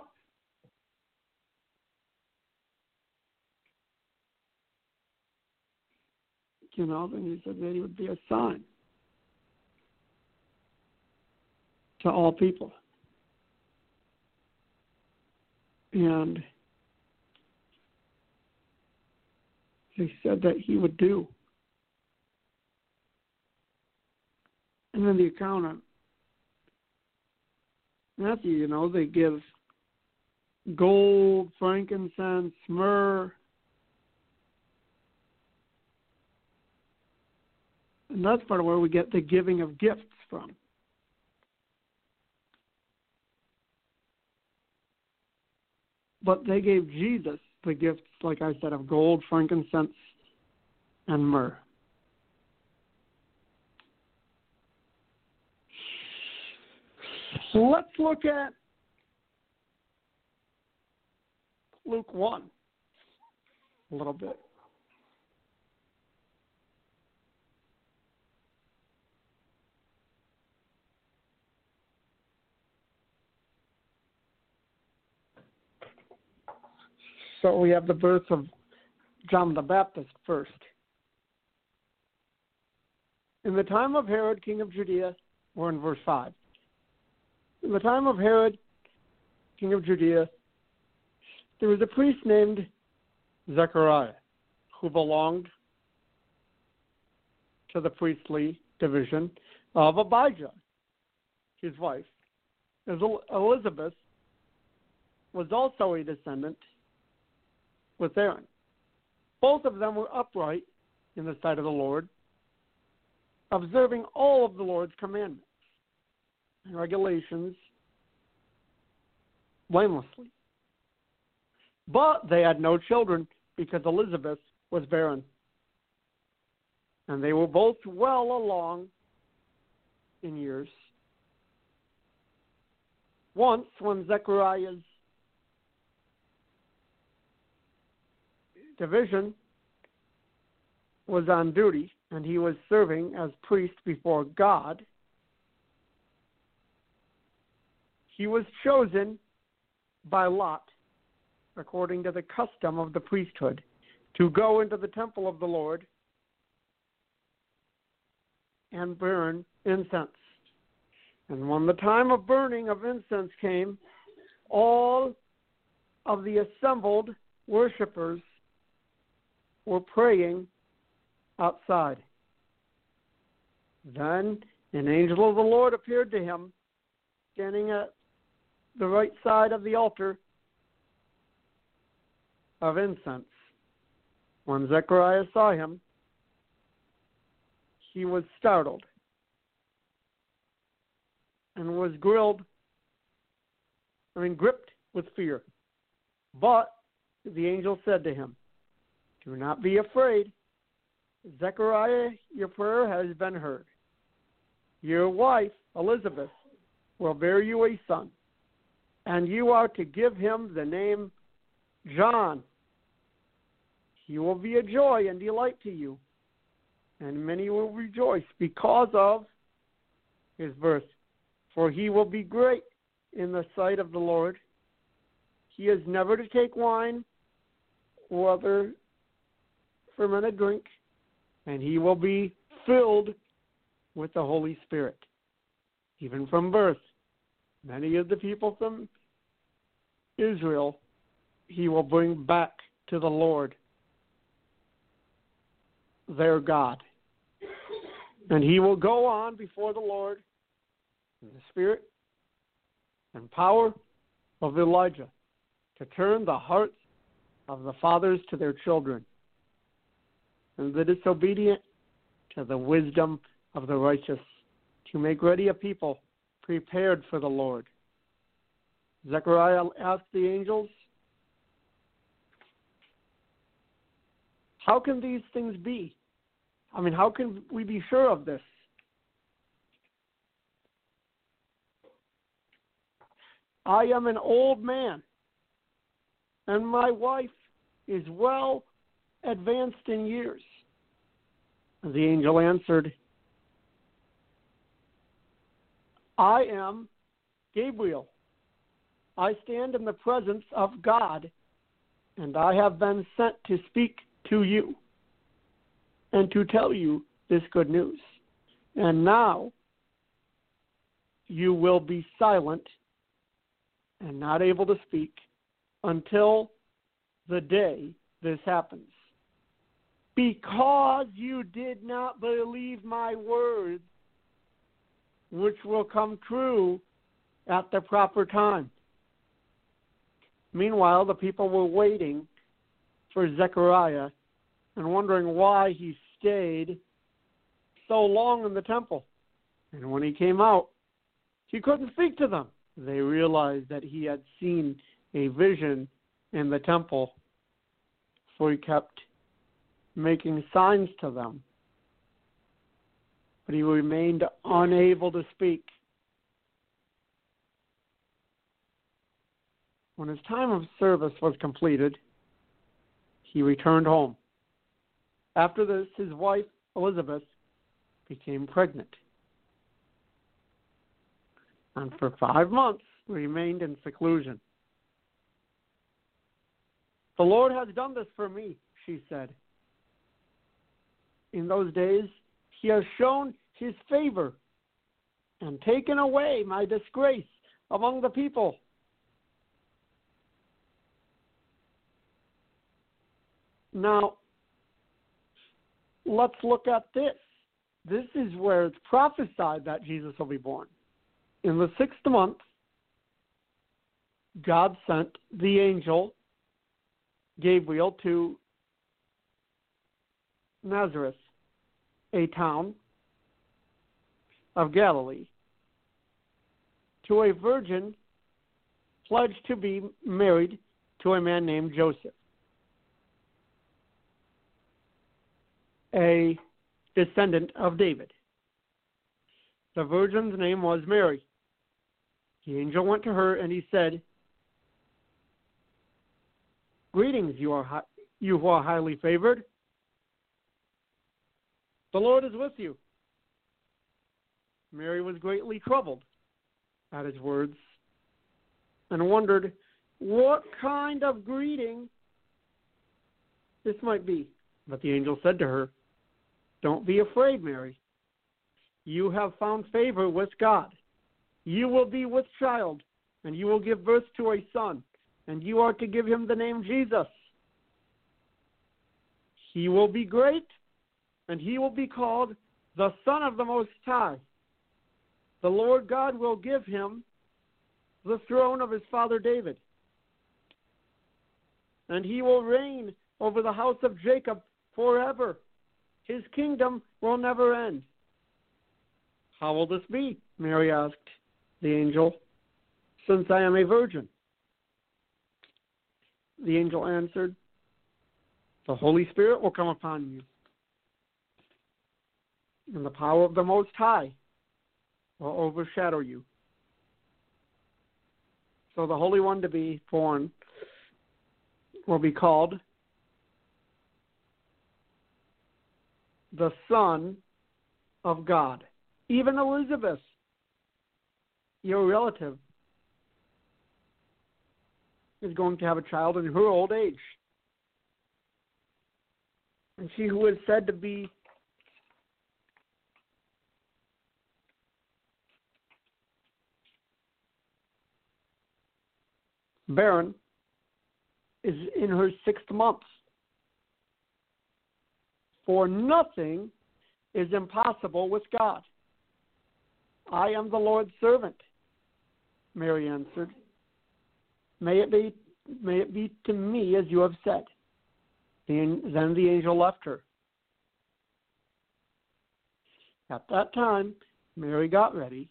then he said that he would be a sign to all people. And he said that he would do. And then the account of Matthew, they give gold, frankincense, myrrh. And that's part of where we get the giving of gifts from. But they gave Jesus the gifts, like I said, of gold, frankincense, and myrrh. So let's look at Luke 1 a little bit. So we have the birth of John the Baptist first. In the time of Herod, king of Judea, we're in verse 5. In the time of Herod, king of Judea, there was a priest named Zechariah who belonged to the priestly division of Abijah, his wife. Elizabeth was also a descendant with Aaron. Both of them were upright in the sight of the Lord, observing all of the Lord's commandments and regulations blamelessly. But they had no children because Elizabeth was barren. And they were both well along in years. Once, when Zechariah's division was on duty and he was serving as priest before God, he was chosen by lot, according to the custom of the priesthood, to go into the temple of the Lord and burn incense. And when the time of burning of incense came, all of the assembled worshipers were praying outside. Then an angel of the Lord appeared to him, standing at the right side of the altar of incense. When Zechariah saw him, he was startled and was gripped with fear. But the angel said to him, "Do not be afraid, Zechariah, your prayer has been heard. Your wife, Elizabeth, will bear you a son, and you are to give him the name John. He will be a joy and delight to you, and many will rejoice because of his birth. For he will be great in the sight of the Lord. He is never to take wine or other fermented drink, and he will be filled with the Holy Spirit. Even from birth, many of the people from Israel he will bring back to the Lord, their God. And he will go on before the Lord in the spirit and power of Elijah to turn the hearts of the fathers to their children and the disobedient to the wisdom of the righteous, to make ready a people prepared for the Lord." Zechariah asked the angels, "How can these things be? How can we be sure of this?" "I am an old man, and my wife is well advanced in years." The angel answered, "I am Gabriel. I stand in the presence of God, and I have been sent to speak to you and to tell you this good news. And now you will be silent and not able to speak until the day this happens, because you did not believe my words, which will come true at the proper time." Meanwhile, the people were waiting for Zechariah and wondering why he stayed so long in the temple. And when he came out, he couldn't speak to them. They realized that he had seen a vision in the temple, for he kept making signs to them. But he remained unable to speak. When his time of service was completed, he returned home. After this, his wife, Elizabeth, became pregnant, and for 5 months remained in seclusion. "The Lord has done this for me," she said. "In those days, he has shown his favor and taken away my disgrace among the people." Now, let's look at this. This is where it's prophesied that Jesus will be born. In the 6th month, God sent the angel Gabriel to Nazareth, a town of Galilee, to a virgin pledged to be married to a man named Joseph, a descendant of David. The virgin's name was Mary. The angel went to her and he said, "Greetings, you who are highly favored. The Lord is with you." Mary was greatly troubled at his words and wondered what kind of greeting this might be. But the angel said to her, "Don't be afraid, Mary. You have found favor with God. You will be with child, and you will give birth to a son, and you are to give him the name Jesus. He will be great, and he will be called the Son of the Most High. The Lord God will give him the throne of his father David, and he will reign over the house of Jacob forever. His kingdom will never end." "How will this be?" Mary asked the angel, "since I am a virgin?" The angel answered, "The Holy Spirit will come upon you, and the power of the Most High will overshadow you. So the Holy One to be born will be called the Son of God." Even Elizabeth, your relative, is going to have a child in her old age. And she who is said to be barren is in her 6th month. For nothing is impossible with God. "I am the Lord's servant," Mary answered. May it be to me as you have said." Then the angel left her. At that time, Mary got ready,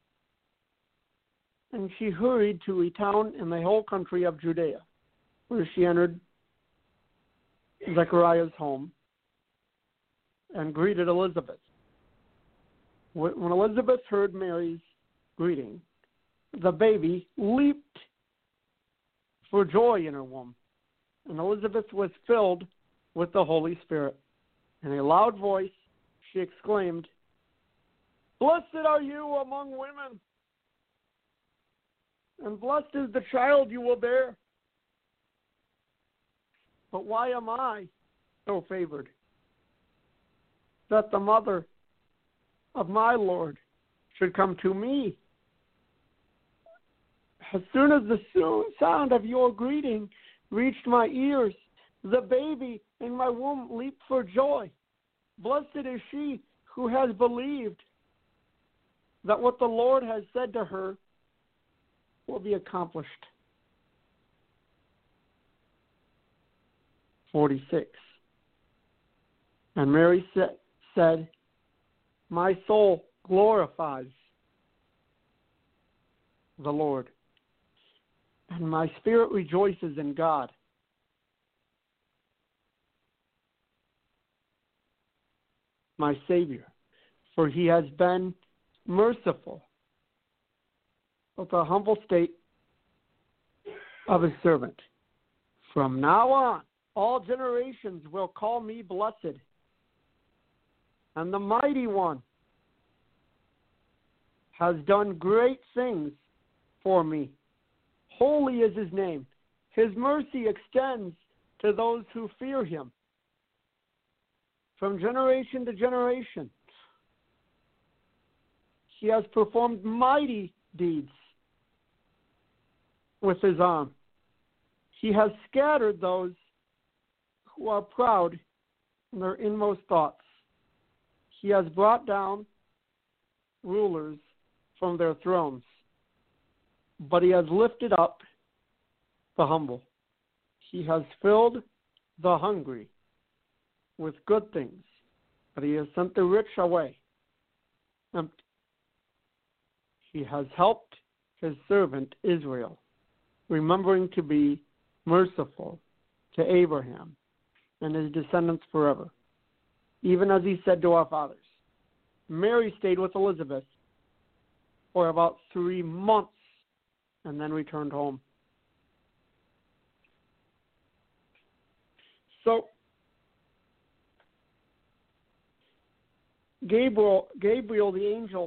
and she hurried to a town in the whole country of Judea, where she entered Zechariah's home and greeted Elizabeth. When Elizabeth heard Mary's greeting, the baby leaped for joy in her womb, and Elizabeth was filled with the Holy Spirit. In a loud voice, she exclaimed, "Blessed are you among women, and blessed is the child you will bear. But why am I so favored that the mother of my Lord should come to me? As soon as the sound of your greeting reached my ears, the baby in my womb leaped for joy. Blessed is she who has believed that what the Lord has said to her will be accomplished." 46. And Mary said, "My soul glorifies the Lord, and my spirit rejoices in God, my Savior, for he has been merciful with a humble state of his servant. From now on, all generations will call me blessed. And the Mighty One has done great things for me. Holy is his name. His mercy extends to those who fear him from generation to generation. He has performed mighty deeds with his arm. He has scattered those who are proud in their inmost thoughts. He has brought down rulers from their thrones, but he has lifted up the humble. He has filled the hungry with good things, but he has sent the rich away empty. He has helped his servant Israel, remembering to be merciful to Abraham and his descendants forever, even as he said to our fathers. Mary stayed with Elizabeth for about 3 months and then returned home. So Gabriel the angel,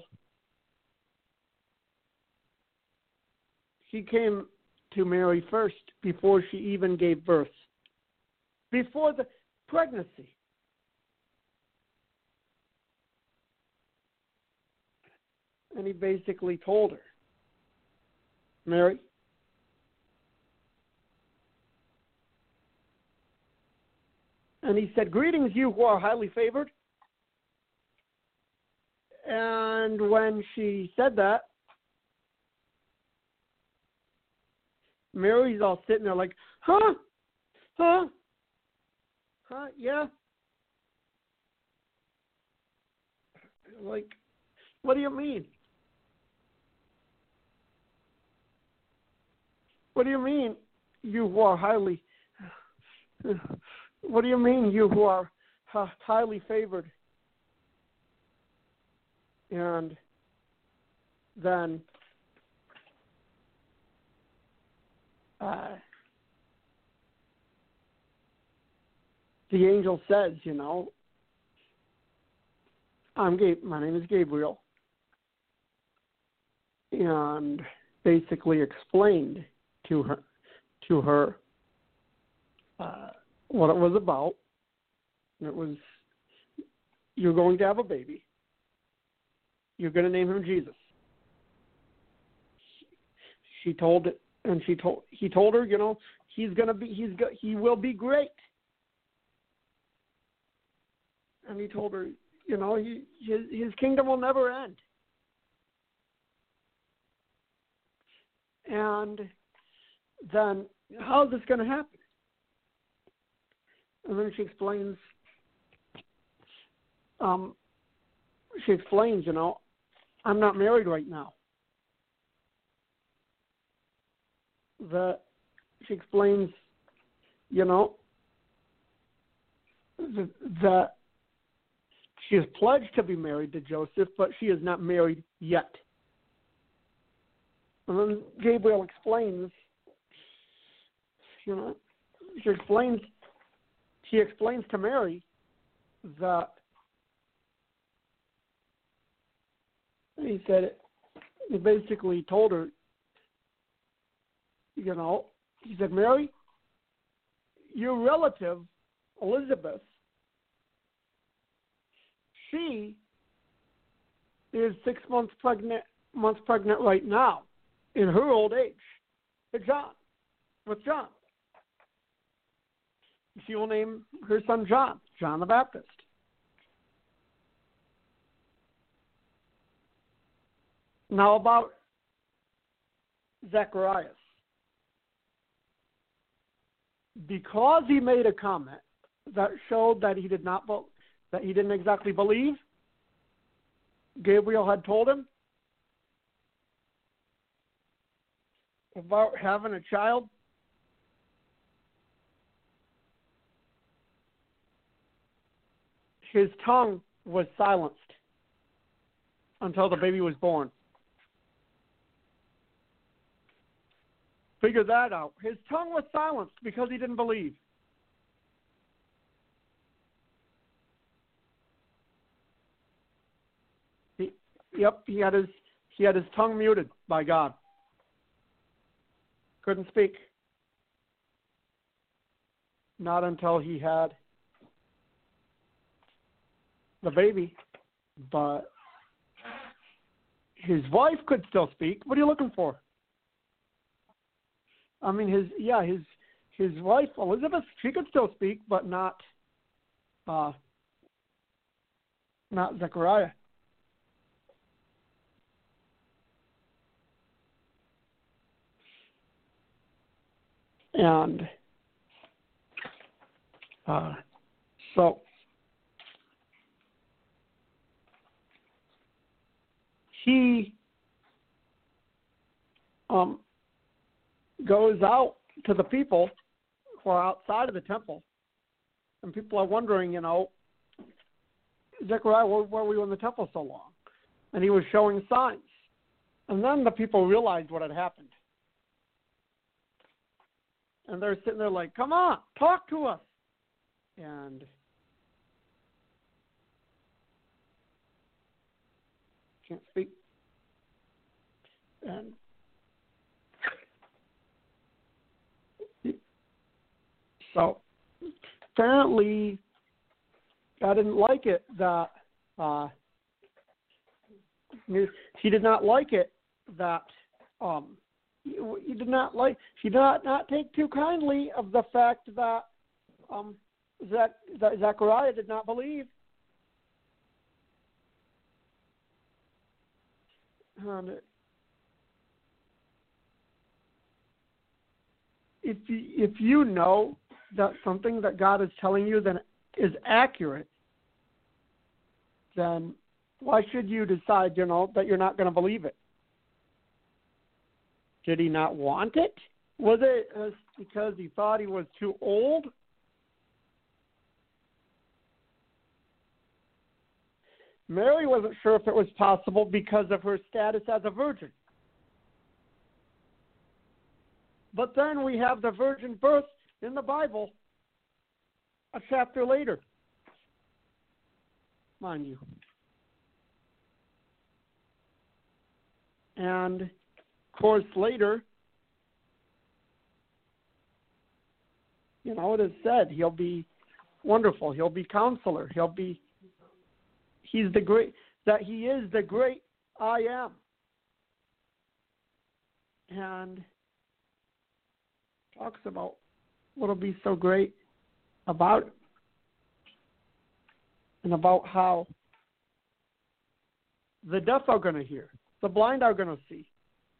he came to Mary first before she even gave birth, before the pregnancy. And he basically told her, Mary, and he said, greetings, you who are highly favored. And when she said that, Mary's all sitting there like, huh, yeah. Like, what do you mean? What do you mean, you who are highly, what do you mean, you who are highly favored? And then the angel says, you know, my name is Gabriel, and basically explained to her what it was about. It was, you're going to have a baby. You're going to name him Jesus. He told her, you know, he will be great. And he told her, you know, his kingdom will never end. And then, how is this going to happen? And then she explains, you know, I'm not married right now. She explains, you know, that she is pledged to be married to Joseph, but she is not married yet. And then Gabriel explains, you know, she explains to Mary that he basically told her, you know, he said, Mary, your relative, Elizabeth, she is 6 months pregnant right now in her old age with John. She will name her son John the Baptist. Now about Zacharias. Because he made a comment that showed that he didn't exactly believe, Gabriel had told him about having a child. His tongue was silenced until the baby was born. Figure that out. His tongue was silenced because he didn't believe. He had his tongue muted by God. Couldn't speak. Not until he had the baby. But his wife could still speak. What are you looking for? I mean, his wife Elizabeth, she could still speak, but not Zechariah. And so he goes out to the people who are outside of the temple, and people are wondering, Zechariah, where were you in the temple so long? And he was showing signs. And then the people realized what had happened. And they're sitting there like, come on, talk to us. And can't speak. And so apparently I didn't like it that he did not like it that he did not take too kindly of the fact that that Zechariah did not believe. And if you know that something that God is telling you then is accurate, then why should you decide, that you're not going to believe it? Did he not want it? Was it because he thought he was too old? Mary wasn't sure if it was possible because of her status as a virgin. But then we have the virgin birth in the Bible a chapter later, mind you. And, of course, later, it is said he'll be wonderful. He'll be counselor. He is the great I am. And talks about what'll be so great about it, and about how the deaf are going to hear, the blind are going to see,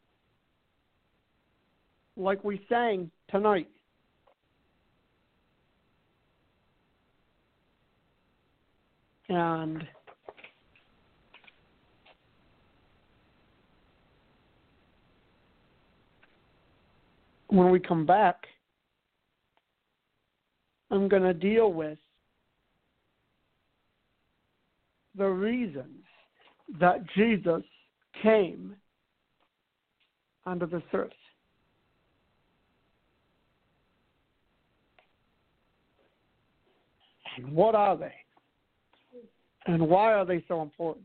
like we sang tonight. And when we come back, I'm going to deal with the reasons that Jesus came onto this earth. And what are they? And why are they so important?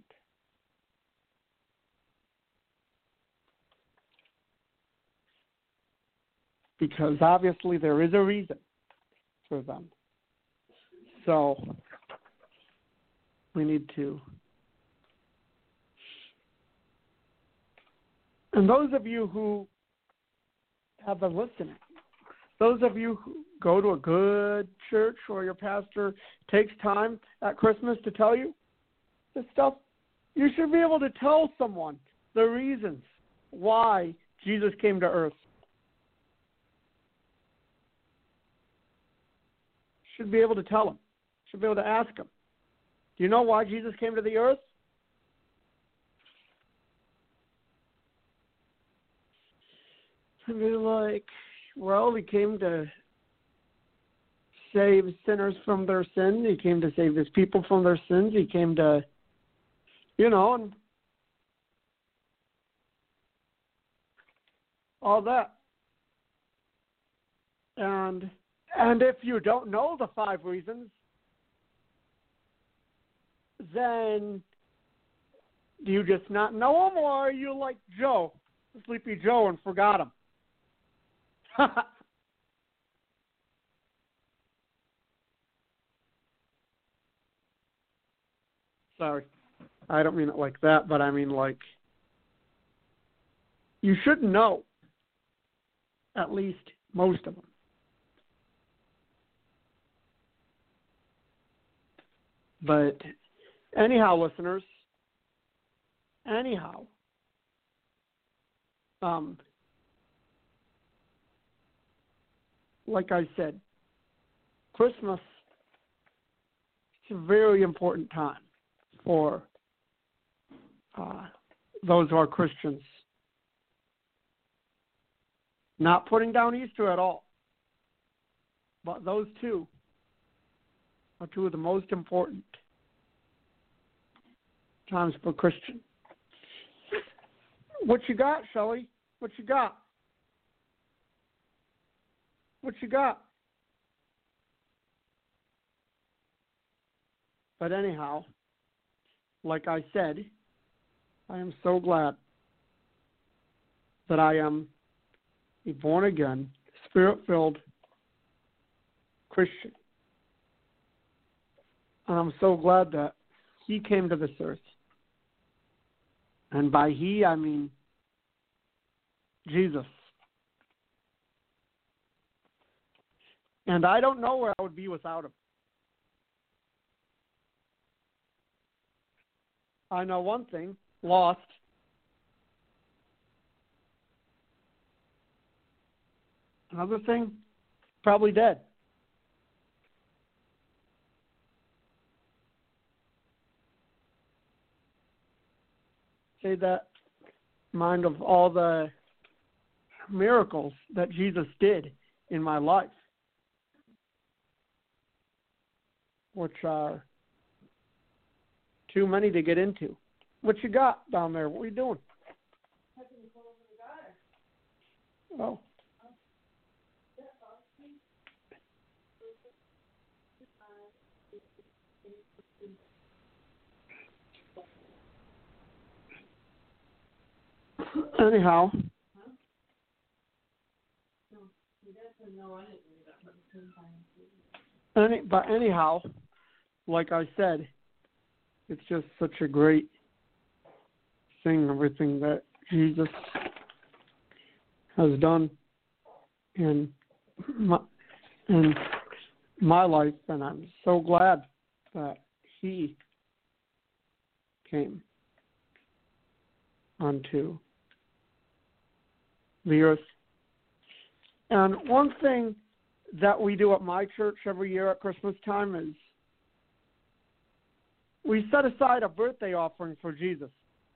Because obviously there is a reason for them. So we need to. And those of you who have been listening, those of you who go to a good church or your pastor takes time at Christmas to tell you this stuff, you should be able to tell someone the reasons why Jesus came to earth. Should be able to tell them. Should be able to ask them. Do you know why Jesus came to the earth? I'd be like, well, he came to save sinners from their sins. He came to save his people from their sins. He came to, and all that. And if you don't know the 5 reasons, then do you just not know them, or are you like Joe, Sleepy Joe, and forgot them? Sorry. I don't mean it like that, but I mean like you should know at least most of them. But anyhow, listeners, like I said, Christmas is a very important time for those who are Christians. Not putting down Easter at all, but those two are two of the most important times for Christian. What you got, Shelley? What you got? What you got? But anyhow, like I said, I am so glad that I am a born-again, Spirit-filled Christian. And I'm so glad that He came to this earth. And by He, I mean Jesus. And I don't know where I would be without Him. I know one thing, lost. Another thing, probably dead. Say that in mind of all the miracles that Jesus did in my life, which are too many to get into. What you got down there? What are you doing? Oh. Anyhow. But anyhow, like I said, it's just such a great thing, everything that Jesus has done in my life, and I'm so glad that He came onto the earth. And one thing that we do at my church every year at Christmas time is we set aside a birthday offering for Jesus.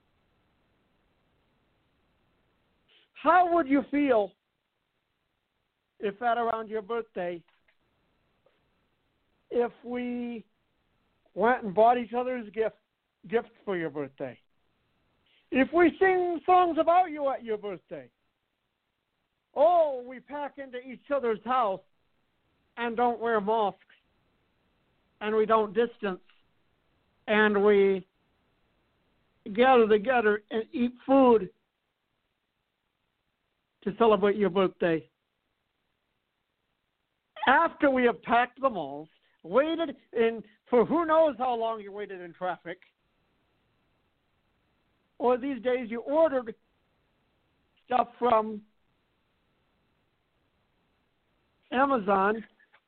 How would you feel if at around your birthday, if we went and bought each other's gifts for your birthday? If we sing songs about you at your birthday? Oh, we pack into each other's house and don't wear masks, and we don't distance, and we gather together and eat food to celebrate your birthday. After we have packed the malls, waited in for who knows how long you waited in traffic, or these days you ordered stuff from Amazon,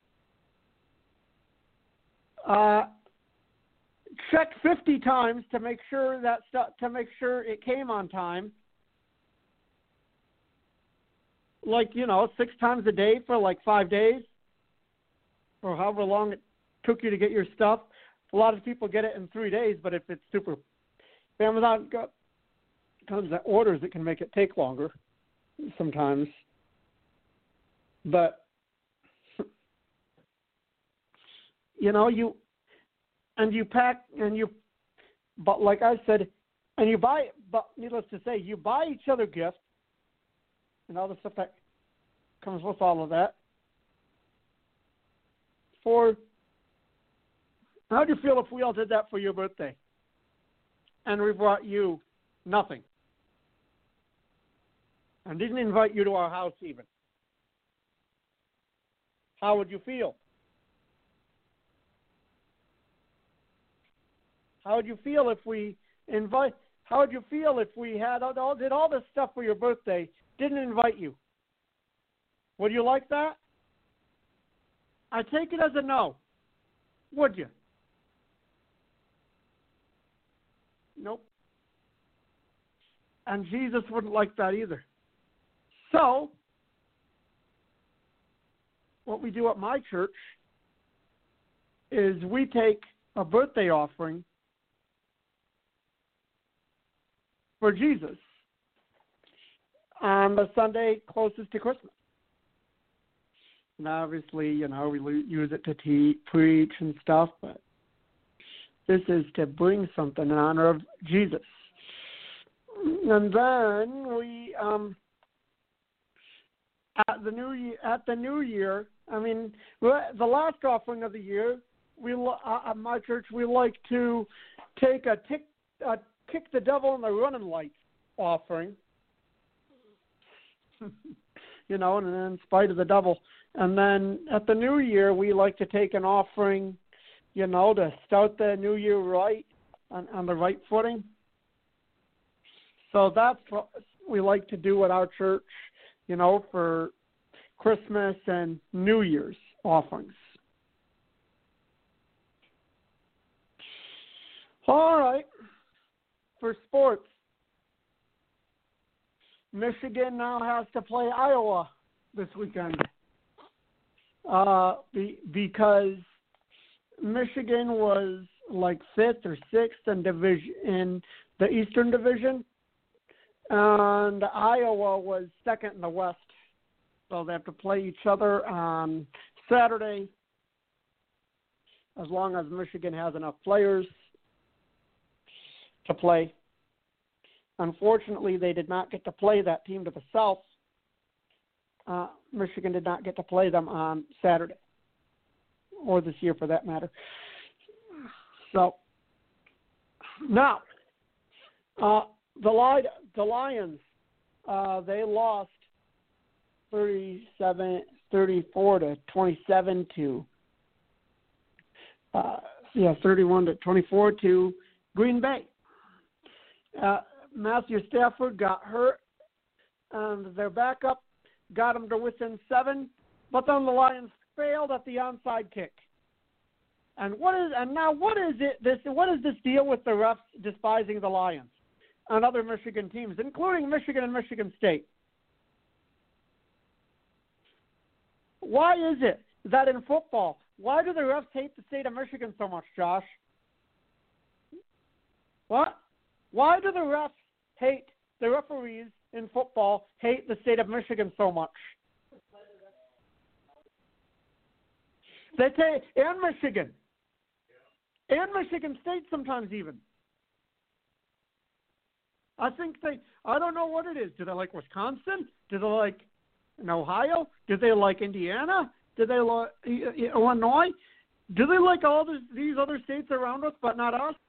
checked 50 times to make sure it came on time. Like, 6 times a day for like 5 days, or however long it took you to get your stuff. A lot of people get it in 3 days, but if Amazon got tons of orders, it can make it take longer sometimes. But you pack but like I said, and you buy, but needless to say, you buy each other gifts and all the stuff that comes with all of that. How'd you feel if we all did that for your birthday? And we brought you nothing. And didn't invite you to our house even. How would you feel? How would you feel if we How would you feel if we did all this stuff for your birthday, didn't invite you? Would you like that? I take it as a no. Would you? Nope. And Jesus wouldn't like that either. So, what we do at my church is we take a birthday offering for Jesus on the Sunday closest to Christmas. And obviously, we use it to preach and stuff, but this is to bring something in honor of Jesus. And then we, at the New Year, the last offering of the year, at my church, we like to take a kick the devil in the running lights offering, and in spite of the devil. And then at the New Year, we like to take an offering, to start the New Year right, on the right footing. So that's what we like to do at our church, for Christmas and New Year's offerings. All right. For sports, Michigan now has to play Iowa this weekend because Michigan was like 5th or 6th in the Eastern Division, and Iowa was 2nd in the West. So they have to play each other on Saturday, as long as Michigan has enough players to play. Unfortunately, they did not get to play that team to the south. Michigan did not get to play them on Saturday, or this year for that matter. So now, the Lions, they lost 34 to 27 to 31 to 24 to Green Bay. Matthew Stafford got hurt, and their backup got him to within 7, but then the Lions failed at the onside kick. And what is this deal with the refs despising the Lions and other Michigan teams, including Michigan and Michigan State? Why is it that in football, why do the refs hate the state of Michigan so much, Josh? What? Why do the referees in football hate the state of Michigan so much? And Michigan. And Michigan State sometimes even. I don't know what it is. Do they like Wisconsin? Do they like Ohio? Do they like Indiana? Do they like Illinois? Do they like all these other states around us but not us?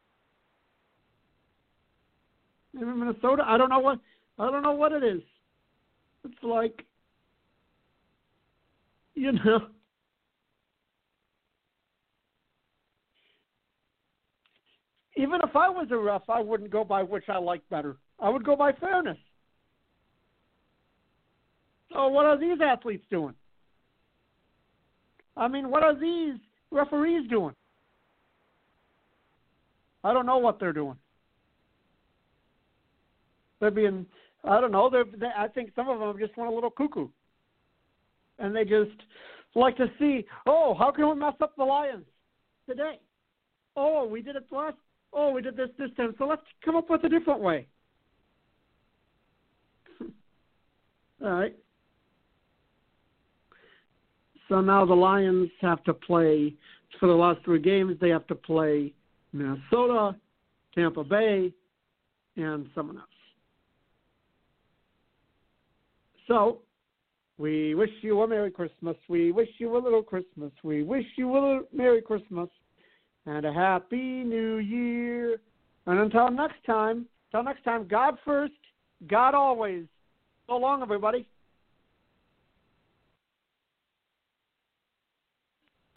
In Minnesota, I don't know what it is. It's like, even if I was a ref, I wouldn't go by which I like better. I would go by fairness. So what are these athletes doing? What are these referees doing? I don't know what they're doing. They're being, I don't know, I think some of them just went a little cuckoo. And they just like to see, how can we mess up the Lions today? We did it last, we did this time, so let's come up with a different way. All right. So now the Lions have to play, for the last 3 games, they have to play Minnesota, Tampa Bay, and someone else. So We wish you a Merry Christmas. We wish you a little Christmas. We wish you a Merry Christmas and a Happy New Year. And until next time, God first, God always. So long, everybody.